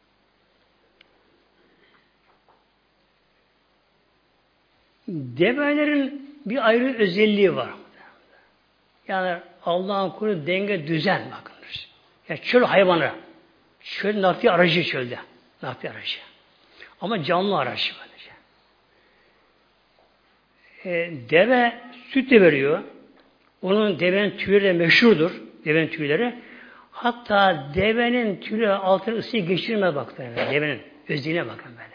Develerin bir ayrı özelliği var. Yani Allah'ın kulu denge, düzen bakınız. Yani çöl hayvanı. Çöl nakliye aracı çölde. Nakliye aracı. Ama canlı aracı böylece. Deve süt de veriyor. Onun devenin tüyleri de meşhurdur. Devenin tüyleri. Hatta devenin tüyleri altına ısıyı geçirmez bakın. Devenin özelliğine bakın böyle.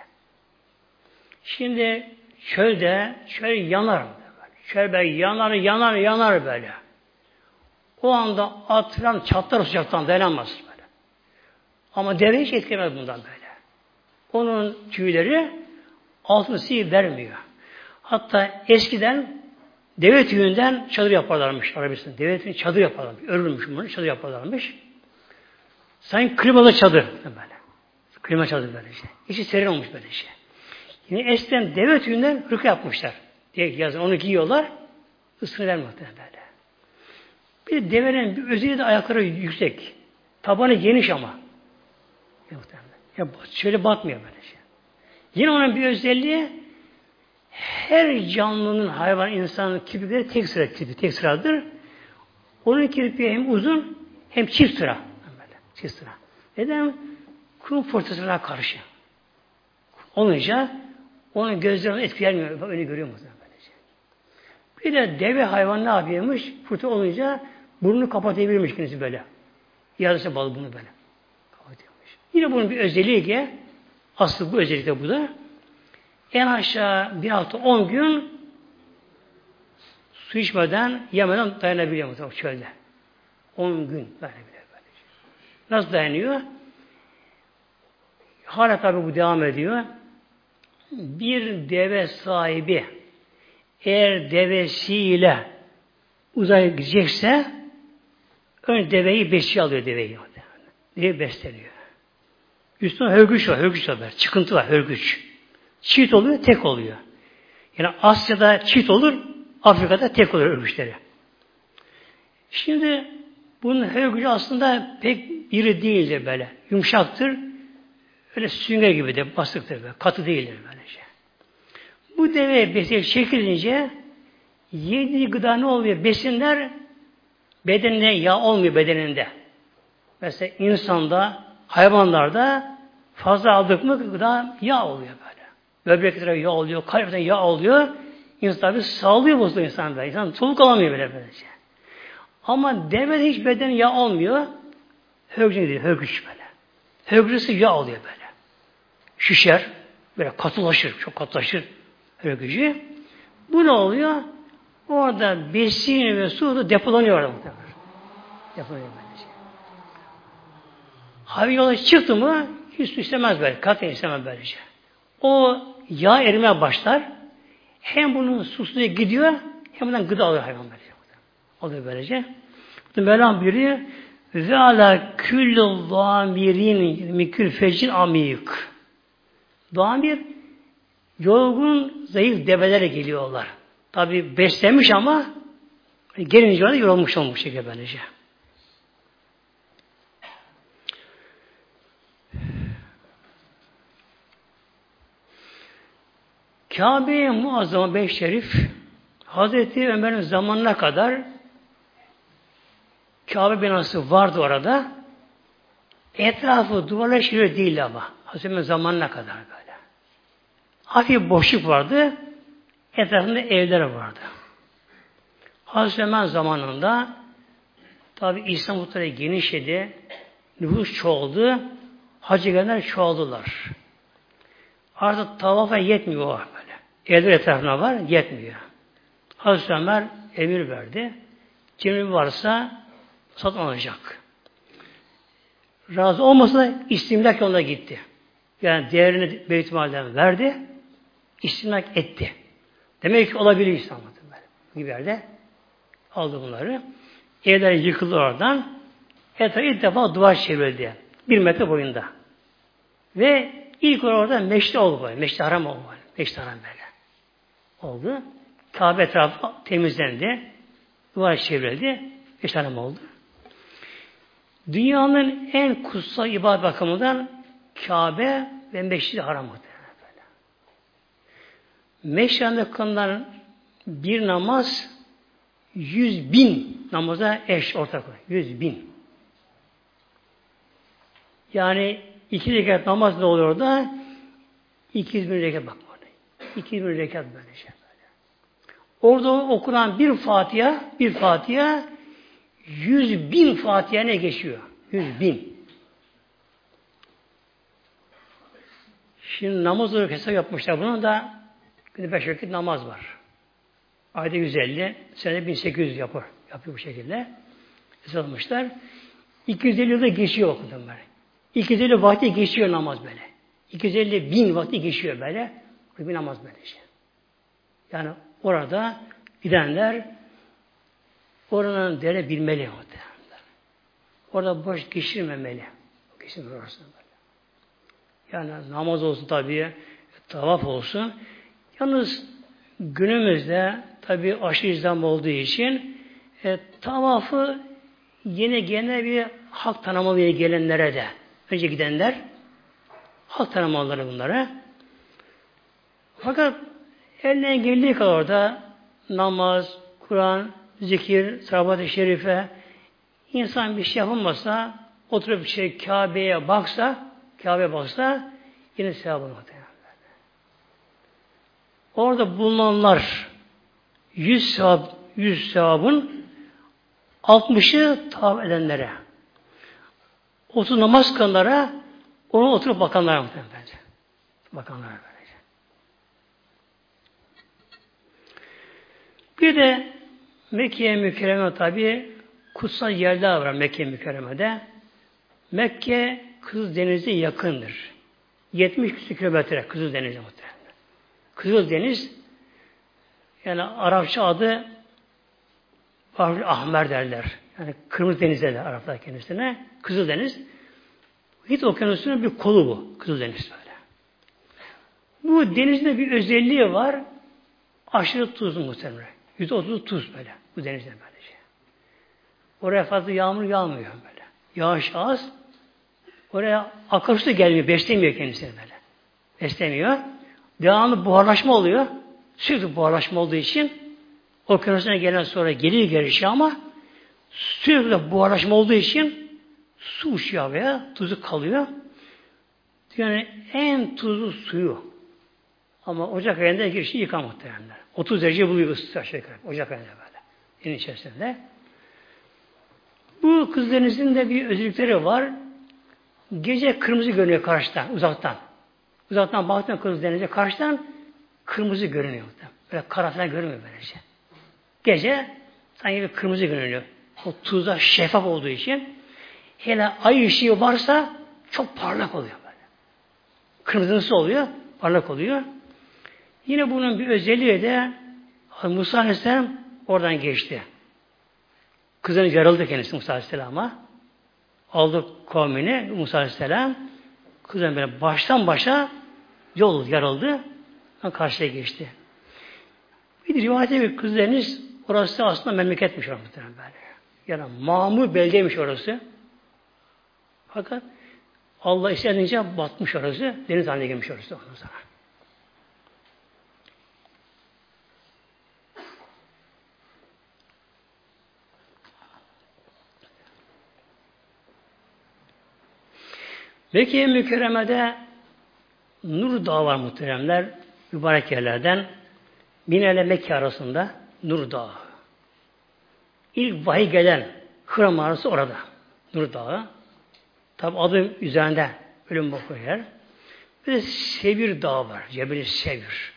Şimdi çölde çöl yanar. Çöl böyle yanar böyle. O anda at falan çatlar sıcaktan dayanamaz böyle. Ama deve hiç etkilemez bundan böyle. Onun tüyleri altın ısıyı vermiyor. Hatta eskiden deve tüyünden çadır yaparlarmış Arabistan'da. Deve tüyünden çadır yaparlarmış. Örülmüş bunu, çadır yaparlarmış. Sanki klimalı çadır böyle. Klima çadır böyle işte. İçi serin olmuş böyle şey. Yine eskiden deve tüyünden hırka yapmışlar. Yazın onu giyiyorlar. Isını vermiyor böyle. Bir de devenin bir özelliği de ayakları yüksek. Tabanı geniş ama. Ya şöyle batmıyor böyle şey. Yine onun bir özelliği her canlının, hayvan, insanın kirpikleri tek sıradır. Onun kirpiği hem uzun hem çift sıra. Böyle, çift sıra. Neden? Kum fırtınasına karşı. Olunca onun gözlerine etkilemiyor. Öyle görüyor musunuz? Bir de deve hayvan ne yapıyormuş? Fırtına olunca burnunu kapatabilirmiş kendisi böyle. Yarısı balı bunu böyle kapatıyormuş. Yine bunun bir özelliği ki aslı bu özellik de bu da en aşağı bir hafta 10 gün su içmeden yemeden dayanabiliyor mutlaka çölde. 10 gün dayanabiliyor böyle. Nasıl dayanıyor? Hala tabi bu devam ediyor. Bir deve sahibi eğer devesiyle uzaya gidecekse önce deveyi besçi alıyor deveyi. Deve besleniyor. Üstüne hörgüç var. Hörgüç var. Çıkıntı var. Hörgüç. Çift oluyor. Tek oluyor. Yani Asya'da çift olur. Afrika'da tek olur hörgüçleri. Şimdi bunun hörgücü aslında pek iri değildir böyle. Yumuşaktır. Öyle sünger gibi de basıktır böyle. Katı değildir böylece. Bu deve besleri çekilince yediği gıda ne oluyor? Besinler bedenine yağ olmuyor bedeninde. Mesela insanda, hayvanlarda fazla aldık mı gıda yağ oluyor böyle. Böbreklere yağ oluyor, kalpten yağ oluyor. İnsan tabi sağlığı bozuluyor insan böyle. İnsan soluk alamıyor böylece. Ama devede hiç beden yağ olmuyor. Hörgüç değil, hörgüç böyle. Hörgücüsü yağ oluyor böyle. Şişer, böyle katılaşır, çok katılaşır hörgücü. Bu ne oluyor? Orada besin ve su da depolanıyor orada. Depolanıyor böylece. Hayvan yola çıktı mı hiç su istemez böyle. Katiyen istemez böylece. O yağ erimeye başlar. Hem bunun susluya gidiyor hem bundan gıda alıyor hayvan böylece. Alıyor böylece. Mevlam buyuruyor ve ala küllü zamirin mikül fecin amiyik. Damir yorgun, zayıf develere geliyorlar. Tabi beslemiş ama gelince orada yorulmuş olmuş şekilde böylece. Kabe-i Muazzama Beyt Şerif Hazreti Ömer'in zamanına kadar Kabe binası vardı orada. Etrafı duvarlar şöyle değildi ama. Hazreti Ömer'in zamanına kadar böyle. Hafif boşluk vardı. Etrafında evler vardı. Hazreti Ömer zamanında tabi İslam muhtemelen genişledi. Nüfus çoğaldı. Hacı gelenler çoğaldılar. Artık tavafa yetmiyor o böyle. Evler etrafına var, yetmiyor. Hazreti Ömer emir verdi. Cemil varsa satın alacak. Razı olmasa da istimlak yoluna gitti. Yani değerini Beytülmal'den verdi. İstimlak etti. Demek ki olabilir İslam'da böyle. Bir yerde aldı bunları. Evler yıkıldı oradan. Etrafı ilk defa duvar çevrildi. 1 metre boyunda. Ve ilk orada meşri oldu böyle. Meşri haram oldu. Meşri haram böyle. Oldu. Kabe etrafı temizlendi. Duvar çevrildi. Meşri haram oldu. Dünyanın en kutsal ibadet bakımından Kabe ve Meşri haram oldu. Meşri haramda kılınan bir namaz 100.000 namaza eş ortak. 100.000. Yani 2 rekat namaz ne oluyor orada? 200.000 rekat bak orada. 200.000 rekat böyle şey. Orada okunan bir Fatiha 100.000 Fatiha ne geçiyor? 100.000. Şimdi namaz olarak hesap yapmışlar. Bunun da 5 vakit namaz var. Ayda 150, senede 1800 yapıyor bu şekilde. Hesaplaşmışlar. 250 yılda geçiyor okudum böyle. 250 vakti geçiyor namaz böyle. 250.000 vakti geçiyor böyle. Bir namaz böyle şey. Yani orada gidenler oranın değerini bilmeli. Orada boş geçirmemeli. Geçirmemeli orasını böyle. Yani namaz olsun tabii, tavaf olsun. Yalnız günümüzde tabii aşırı izlam olduğu için tavafı yine gene bir hak tanımalıya gelenlere de önce gidenler hak tanımalıları bunlara. Fakat eline geldiği kadar orada namaz, Kur'an, zikir, salavat-ı şerife insan bir şey yapamazsa oturup bir şey Kabe'ye baksa yine sevabını muhtemelen. Orada bulunanlar 100 sevabın 60'ı tavaf edenlere 30 namaz kılanlara ona oturup bakanlara muhtemelen bence. Bakanlara böylece. Bir de Mekke-i Mükerreme tabi kutsal yerler var Mekke-i Mükerreme'de. Mekke Kızıldeniz'e yakındır. 70 kilometre Kızıldeniz'e muhtemelen. Kızıldeniz yani Arapça adı Ahmer derler. Yani Kırmızı Deniz derler Araplar kendisine. Kızıldeniz. Hint Okyanusu'nun bir kolu bu. Kızıldeniz böyle. Bu denizde bir özelliği var. Aşırı tuzlu muhtemelen. %30 tuz böyle. Bu denizde böyle şey. Oraya fazla yağmur yağmıyor böyle. Yağış az. Oraya akarsu gelmiyor. Beslemiyor kendisini böyle. Beslemiyor. Devamlı buharlaşma oluyor. Sürekli buharlaşma olduğu için okyanusuna gelen sonra geliyor gelişi ama sürekli buharlaşma olduğu için su uçuyor havaya, tuzu kalıyor. Yani en tuzlu suyu ama Ocak ayında girişi yıkan muhtemelenler. 30 derece buluyor ısı aşağı yukarı. Ocak ayında böyle. Yerin içerisinde. Bu Kızıldeniz'in de bir özellikleri var. Gece kırmızı görünüyor karşıdan, uzaktan. Uzaktan baktığında Kızıldeniz'e karşıdan kırmızı görünüyor. Böyle kara falan görünmüyor böylece. Gece sanki bir kırmızı görünüyor. O tuzda şeffaf olduğu için hele ay ışığı varsa çok parlak oluyor böyle. Kırmızısı oluyor, parlak oluyor. Yine bunun bir özelliği de Musa Aleyhisselam oradan geçti. Kızını yarıldı kendisi Musa Aleyhisselam'a. Aldı kavmini Musa Aleyhisselam. Kızın böyle baştan başa yol yarıldı. Karşıya geçti. Bir rivayete bir Kızılderiniz orası aslında memleketmiş orası böyle. Yani mamur beldeymiş orası. Fakat Allah istedince batmış orası. Deniz haline gelmiş orası ondan sonra. Mekke-i Mükerreme'de Nur Dağı var muhteremler. Mübarek yerlerden. Mine ile Mekke arasında Nur Dağı. İlk vahiy gelen Hıra mağarası orada. Nur Dağı. Tabi adı üzerinde ölüm boku yer. Bir de Sevir Dağı var. Cebeli Sevir.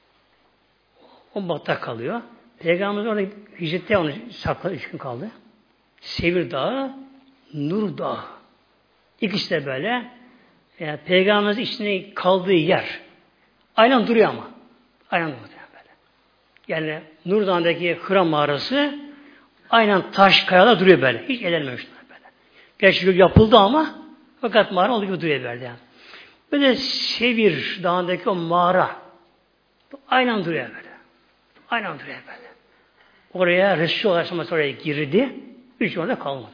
O batta kalıyor. Peygamberimiz orada hicrette onu sakladı. 3 gün kaldı. Sevir Dağı, Nur Dağı. İkisi de böyle. Yani Peygamberimizin içinde kaldığı yer. Aynen duruyor ama. Aynen duruyor böyle. Yani Nur Dağı'ndaki Hıra mağarası aynen taş kayada duruyor böyle. Hiç elenmemişler böyle. Gerçi yapıldı ama fakat mağara olduğu gibi duruyor böyle. Yani. Ve de Sevir Dağı'ndaki o mağara. Aynen duruyor böyle. Aynen duruyor böyle. Oraya Resul Aleyhisselam oraya girdi. 3 orada kalmadı.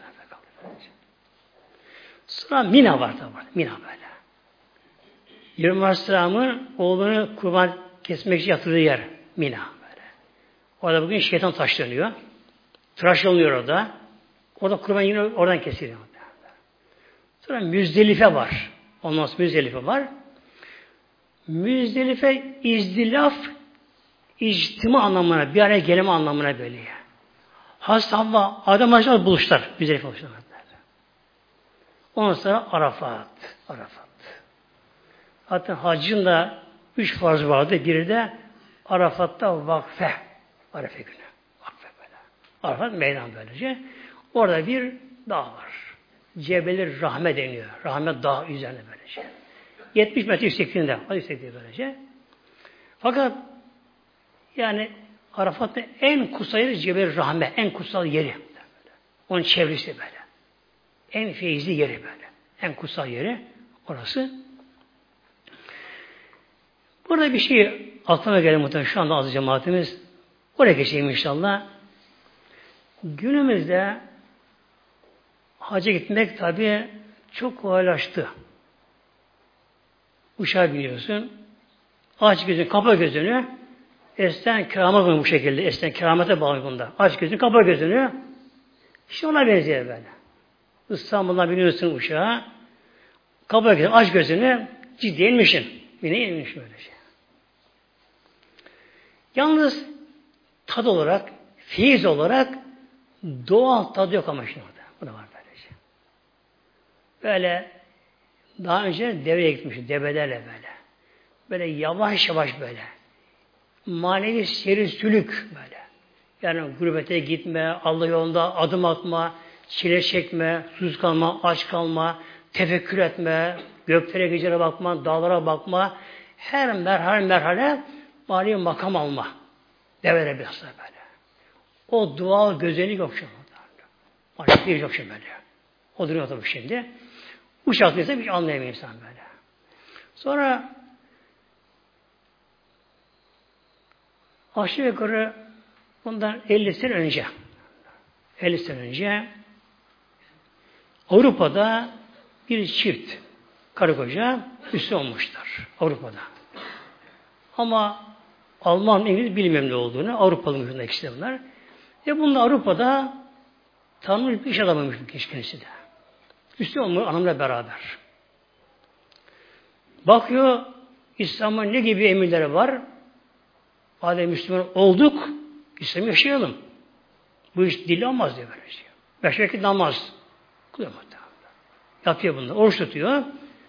Sonra Mina var da var. Mina böyle. İbrahim Aleyhisselam'ın oğlunu kurban kesmek için yatırdığı yer Mina böyle. Orada bugün şeytan taşlanıyor. Tıraş oluyor orada. Orada kurban yine oradan kesiliyor. Sonra Müzdelife var. Ondan sonra Müzdelife var. Müzdelife izdilaf içtima anlamına, bir araya gelme anlamına böyle. Hazreti Havva, Adem Aleyhisselam buluşlar. Müzdelife buluşlar. Ondan sonra Arafat. Arafat. Hatta hacın da 3 farz vardı. Biri de Arafat'ta vakfe. Arafa günü. Vakfe böyle. Arafat meydan böylece. Orada bir dağ var. Cebeli Rahme deniyor. Rahme dağ üzerine böylece. 70 metre yüksekliğinde. O yüksekliği böylece. Fakat yani Arafat'ta en kutsal yeri Cebeli Rahme. En kutsal yeri. Onun çevresi böyle. En feyizli yeri böyle. En kutsal yeri orası. Burada bir şey aklıma geldi muhtemelen şu anda azı cemaatimiz. Oraya geçeyim inşallah. Günümüzde hacca gitmek tabi çok kolaylaştı. Uçağa biniyorsun. Aç gözünü, kapa gözünü. Eskiden keramet bu şekilde. Eskiden keramete bağlı bunda. Aç gözünü, kapa gözünü. İşte ona benziyor böyle. İstanbul'dan biniyorsun uçağa. Kapa gözünü, aç gözünü. Ciddi inmişsin. Yine inmiş böyle şey. Yalnız tad olarak, feyiz olarak doğal tadı yok ama şimdi orada. Bu da var böyle şey. Böyle daha önce deveye gitmişim. Develerle böyle. Böyle yavaş yavaş böyle. Manevi seri sülük böyle. Yani gurbete gitme, Allah yolunda adım atma, çile çekme, susuz kalma, aç kalma, tefekkür etme, göklere gecere bakma, dağlara bakma. Her merhale manevi makam alma. Devere biraz da böyle. O doğal güzellik yok şu anda. Manevi bir yok şu böyle. O duruyor tabii şimdi. Uçaktaysa hiç anlayamıyor insan böyle. Sonra aşağı yukarı bundan 50 sene önce 50 sene önce Avrupa'da bir çift karı koca Müslüman olmuşlar. Avrupa'da. Ama Alman, İngiliz bilmem ne olduğunu Avrupalı mülkünde ikisi de bunlar. Bunlar Avrupa'da tanınmış bir iş adamıymış bu kendisi de. Müslüman olmuş anamla beraber. Bakıyor İslam'ın ne gibi emirleri var? Madem Müslüman olduk, İslam'ı yaşayalım. Bu iş dili olmaz diye böyle şey. 5 vakit namaz. Kılıyor muhtemelen. Yapıyor bunu. Oruç tutuyor.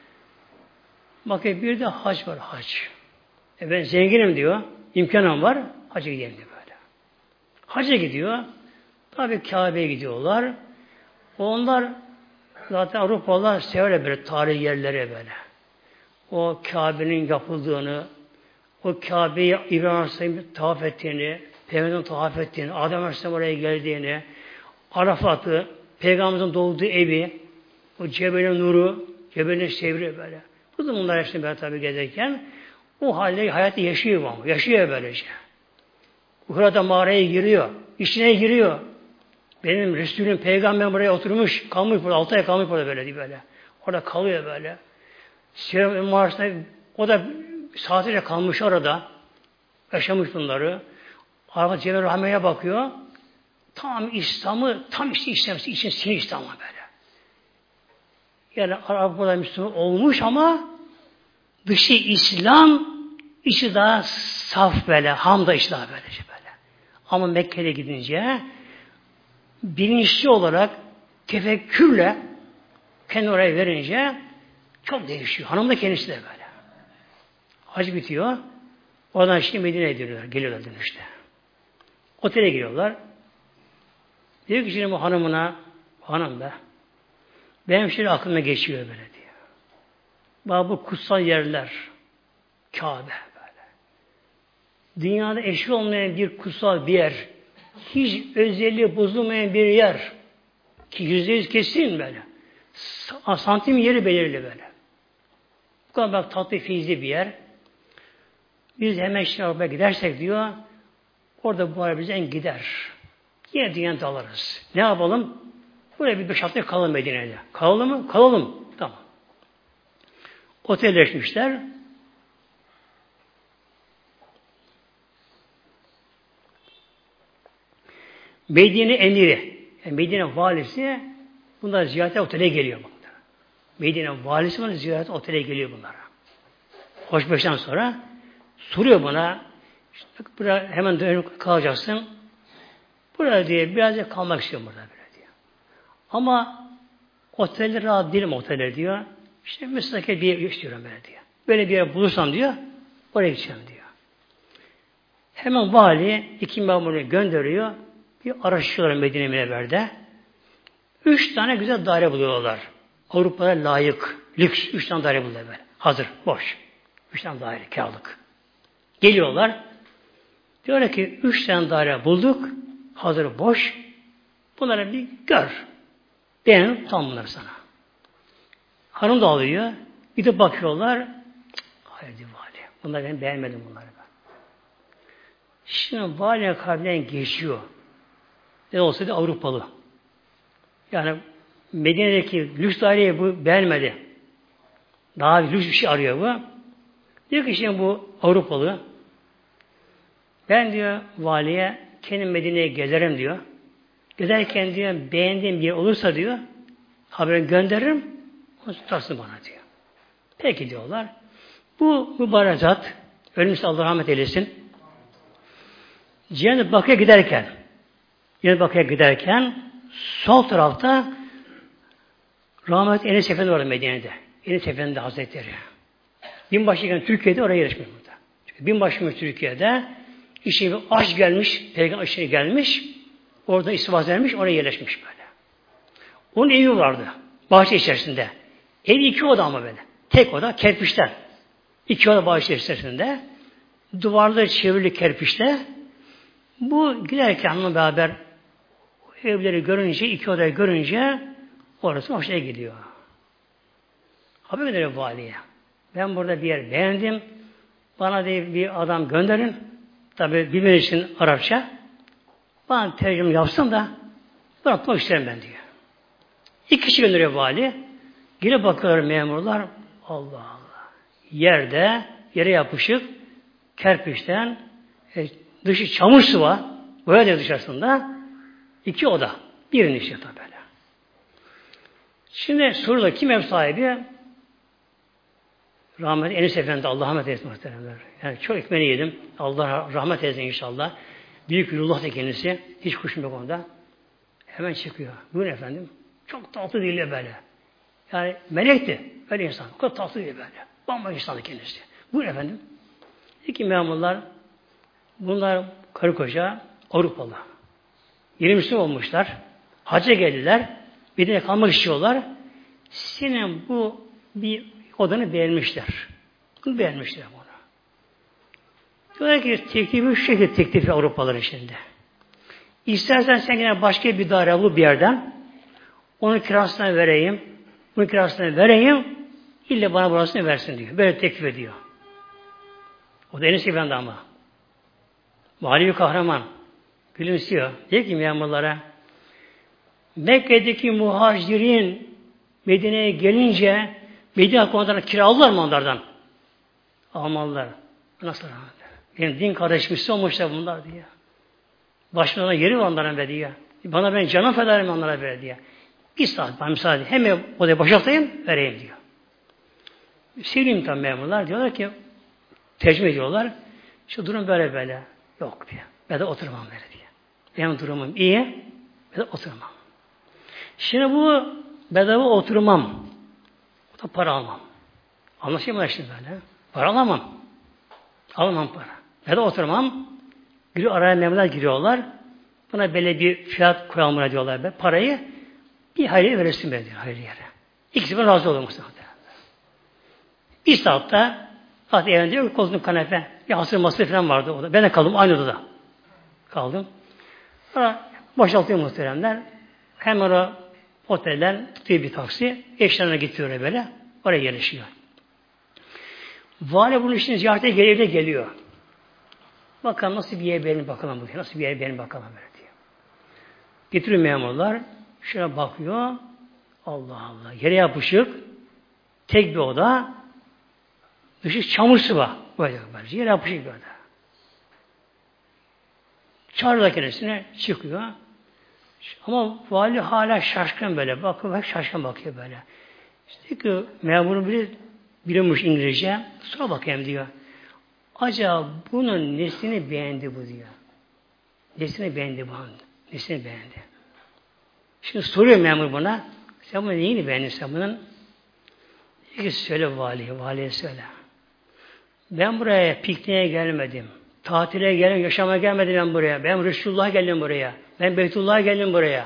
Bakıyor bir de hac var, hac. Ben zenginim diyor. İmkanım var. Hacca gidelim diyor böyle. Hacca gidiyor. Tabii Kabe'ye gidiyorlar. Onlar zaten Avrupalılar severler böyle tarihi yerlere böyle. O Kabe'nin yapıldığını, o Kabe'yi İbrahim Aleyhisselam'ın tavaf ettiğini, Peygamber'in tavaf ettiğini, Adem Aleyhisselam oraya geldiğini, Arafat'ı, Peygamberimizin doğduğu evi, o Cebel-i Nur'u, Cebel-i Sevri böyle. Bunlar hepsini ben tabi gezerken o halde hayatı yaşıyor ama. Yaşıyor böylece. Burada mağaraya giriyor. İçine giriyor. Benim Resulüm, Peygamberim buraya oturmuş, kalmış burada, 6 ay kalmış burada böyle. Orada kalıyor böyle. Sevri mağarasında o da saatlerce kalmış orada. Yaşamış bunları. Arka Cebel Rahme'ye bakıyor. Tam İslam'ı, tam işte İslam'ı için sinir İslam'ı böyle. Yani Avrupa'da Müslüman olmuş ama dışı İslam, içi daha saf böyle, hamda içi daha böylece böyle. Ama Mekke'de gidince bilinçli olarak tefekkürle kendi oraya verince çok değişiyor. Hanım da kendisi de böyle. Hac bitiyor. Oradan şimdi Medine'ye geliyorlar dönüşte. Otele giriyorlar. Diyor ki şimdi bu hanımına, hanım be, benim şimdi aklımda geçiyor böyle diyor. Bak bu kutsal yerler, Kabe böyle. Dünyada eşi olmayan bir kutsal bir yer, hiç özelliği bozulmayan bir yer, ki %100 kesin böyle. Santim yeri belirli böyle. Bu kadar bak tatlı feyizli bir yer. Biz hemen şimdi arabaya gidersek diyor, orada bu araba bizden gider. Yine dünyada alırız. Ne yapalım? Buraya bir 5 hafta kalalım Medine'de. Kalalım mı? Kalalım. Tamam. Otelleşmişler. Medine emiri, yani Medine valisi bunlar ziyarete otele geliyor. Medine valisi bunlar ziyarete otele geliyor bunlara. Hoşbeşten sonra soruyor bana, işte buraya hemen dönüp kalacaksın. Burada diye biraz da kalmak istiyorum burada böyle diyor. Ama oteller rahat değilim oteller diyor. İşte müstakil bir yer istiyorum böyle diyor. Böyle bir yer bulursam diyor, oraya gideceğim diyor. Hemen vali 2 memurunu gönderiyor. Bir araştırıyorlar Medine Münevver'de. 3 tane güzel daire buluyorlar. Avrupa'ya layık, lüks 3 tane daire buluyorlar böyle. Hazır, boş. 3 tane daire, kiralık. Geliyorlar. Diyorlar ki 3 tane daire bulduk. Hazır, boş. Bunları bir gör. Beğen, tam bunları sana. Hanım da alıyor. Bir de bakıyorlar. Hayır diyor vali. Bunları ben beğenmedim bunları ben. Şimdi valiye kalbinden geçiyor. Ne olsaydı Avrupalı. Yani Medine'deki lüks daireyi bu beğenmedi. Daha lüks bir şey arıyor bu. Diyor ki şimdi bu Avrupalı. Ben diyor valiye kendim Medine'ye gezerim diyor. Gezerken diyor beğendiğim bir yer olursa diyor haber gönderirim. Onu tutarsın bana diyor. Peki diyorlar. Bu mübarek zat ölmüş Allah rahmet eylesin. Cennet-i Bakı'ya giderken sol tarafta rahmetli Enes Efendi vardı Medine'de. Enes Efendi Hazretleri. Binbaşıyken Türkiye'de oraya yerleşmiş burada. Çünkü binbaşıyken Türkiye'de işe bir aş gelmiş, peygamber aşırı gelmiş, orada istifaz vermiş, oraya yerleşmiş böyle. Onun evi vardı, bahçe içerisinde. Ev 2 oda ama böyle. Tek oda, kerpiçten. 2 oda bahçe içerisinde. Duvarları çevrili kerpiçte. Bu giderken onunla beraber evleri görünce, 2 odayı görünce orası hoşuna gidiyor. Haber veriyor valiye. Ben burada bir yer beğendim. Bana diye bir adam gönderin. Tabi bilmen için Arapça. Bana tercüme yapsın da bırakmak isterim ben diyor. 2 kişi gönderiyor vali. Yine bakıyorlar memurlar. Allah Allah. Yere yapışık kerpiçten dışı çamur sıva böyle dışarısında 2 oda. Birinin işte böyle. Şimdi soruda kim ev sahibi? Rahmetli Enes Efendi, Allah rahmet eylesin muhteremler. Yani çok ekmeğini yedim. Allah rahmet eylesin inşallah. Büyük bir Allah da kendisi. Hiç kuşum yok onda. Hemen çıkıyor. Buyurun efendim. Çok tatlı diliyle böyle. Yani melekti. Öyle insan. O kadar tatlı diliyle böyle. Bambaşka insandı kendisi. Buyurun efendim. İki memurlar bunlar karı koca Avrupalı. Yeni Müslüman olmuşlar. Hacca geldiler. Bir de kalmak istiyorlar. Senin bu bir odanı beğenmişler. Bunu beğenmişler bunu. Diyorlar ki teklifi şu şekilde teklifi Avrupalıların içinde. İstersen sen yine başka bir daire bul bir yerden. Onun kirasını vereyim. Bunun kirasını vereyim. İlle bana burasını versin diyor. Böyle teklif ediyor. O da Enes Efendi ama. Manevi kahraman. Gülümsüyor. Diyor ki memurlara Mekke'deki muhacirin Medine'ye gelince Medine konularına kira alırlar mı onlardan? Almalılar. Nasıl rahmet? Benim din kardeşimiz olmuşlar bunlar diye. Başlarına yeri var onların be diye. Bana ben canım fedarım onlara böyle diye. Bir saat bana müsaade. Hemen odayı boşaltayım, vereyim diyor. Sevdiğim tam memurlar diyorlar ki tercüme ediyorlar. Şu durum böyle böyle. Yok diyor. Ben de oturmam böyle diye. Benim durumum iyi. Ben de oturmam. Şimdi bu bedava oturmam. O da para almam. Anlaşayım mı şimdi böyle? Para alamam. Alamam para. Ben de oturmam. Giriyor, araya memurlar giriyorlar. Buna böyle bir fiyat koyalım diyorlar. Parayı bir hayırlı verirsin ben diyor. Hayırlı yere. İkisi ben razı olur muhtemelen. Bir saatte zaten evinde diyor koltuğun kanepe. Bir hasır masrafı falan vardı orada. Ben de kaldım aynı odada. Kaldım. Sonra boşaltıyor muhteremler. Hemen o otelden tutuyor bir taksi. Eşlerine gidiyor böyle. Oraya yerleşiyor. Vali bunun için ziyarete evine geliyor. Bakalım nasıl bir yer beğenin bakalım bu diyor. Nasıl bir yer beğenin bakalım böyle diyor. Getiriyor memurlar. Şuna bakıyor. Allah Allah. Yere yapışık. Tek bir oda. Dışı çamur sıva. Böyle. Yere yapışık böyle. Çağırıyor kendisine. Çıkıyor. Ama vali hala şaşkın böyle. Bakıyor. Hep şaşkın bakıyor böyle. İşte ki memurun biri biliyormuş İngilizce. Sonra bakayım diyor. Acaba bunun nesini beğendi bu diyor. Nesini beğendi bu? Nesini beğendi? Şimdi soruyor memur buna. Sen bunu neyini beğendin sen bunun? Diyor ki söyle valiye söyle. Ben buraya pikniğe gelmedim. Tatile gelmedim, yaşamaya gelmedim ben buraya. Ben Resulullah'a geldim buraya. Ben Beytullah'a geldim buraya.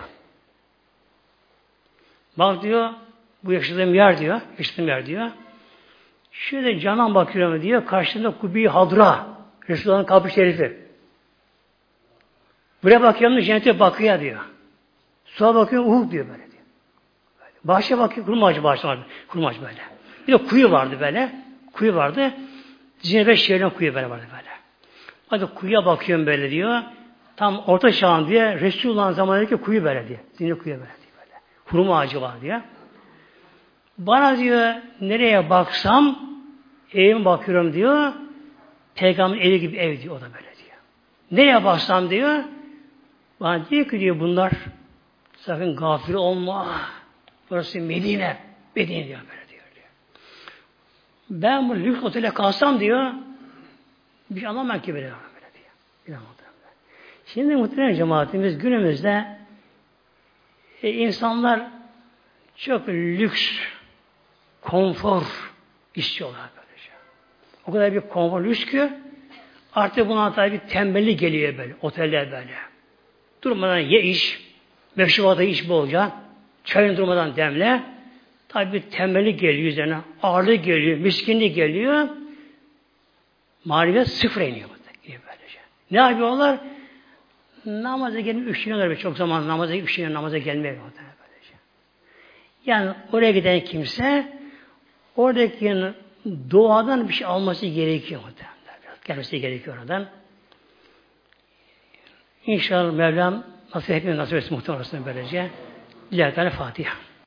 Bak diyor, bu yaşadığım yer diyor. Şöyle canan bakıyorum diyor, karşımda Kubbi Hadra, Resulullah'ın kabri şerifi. Buraya bakıyorum da cennete bakıyor diyor. Suya bakıyorum, Uhud diyor böyle diyor. Bahçe bakıyor, kurma ağacı vardı. Kurma ağacı böyle. Bir de kuyu vardı böyle. Kuyu vardı. Zinebe şehrinden kuyu böyle vardı böyle. Hadi kuyuya bakıyorum böyle diyor. Tam orta çağın diye Resulullah'ın zamanındaki kuyu böyle diyor. Zinebe kuyu böyle diyor böyle. Hurma ağacı var diyor. Bana diyor nereye baksam evime bakıyorum diyor. Peygamber evi gibi ev diyor o da böyle diyor. Nereye baksam diyor. Bana diyor ki diyor bunlar sakın gafil olma. Burası Medine. Medine diyor böyle diyor. Ben bu lüks otele kalsam diyor bir şey anlamam ki böyle diyor. Şimdi muhtemelen cemaatimiz günümüzde insanlar çok lüks, konfor istiyorlar böylece. O kadar bir konfor lüks ki artık buna tabi bir tembellik geliyor böyle, oteller böyle. Durmadan ye iç, meşrubatı iç bolca, çayını durmadan demle. Tabi bir tembellik geliyor üzerine, ağırlık geliyor, miskinlik geliyor. Maneviyat sıfıra iniyor böylece. Ne yapıyorlar? Namaza gelip üşüyorlar. Çok zaman namaza üşüyor, namaza gelmiyor. Böylece. Yani oraya giden kimse oradaki doğadan bir şey alması gerekiyor. Gelmesi gerekiyor oradan. İnşallah Mevlam nasip hepimiz nasip etsin muhtemelen böylece. Lillahi Teala Fatiha.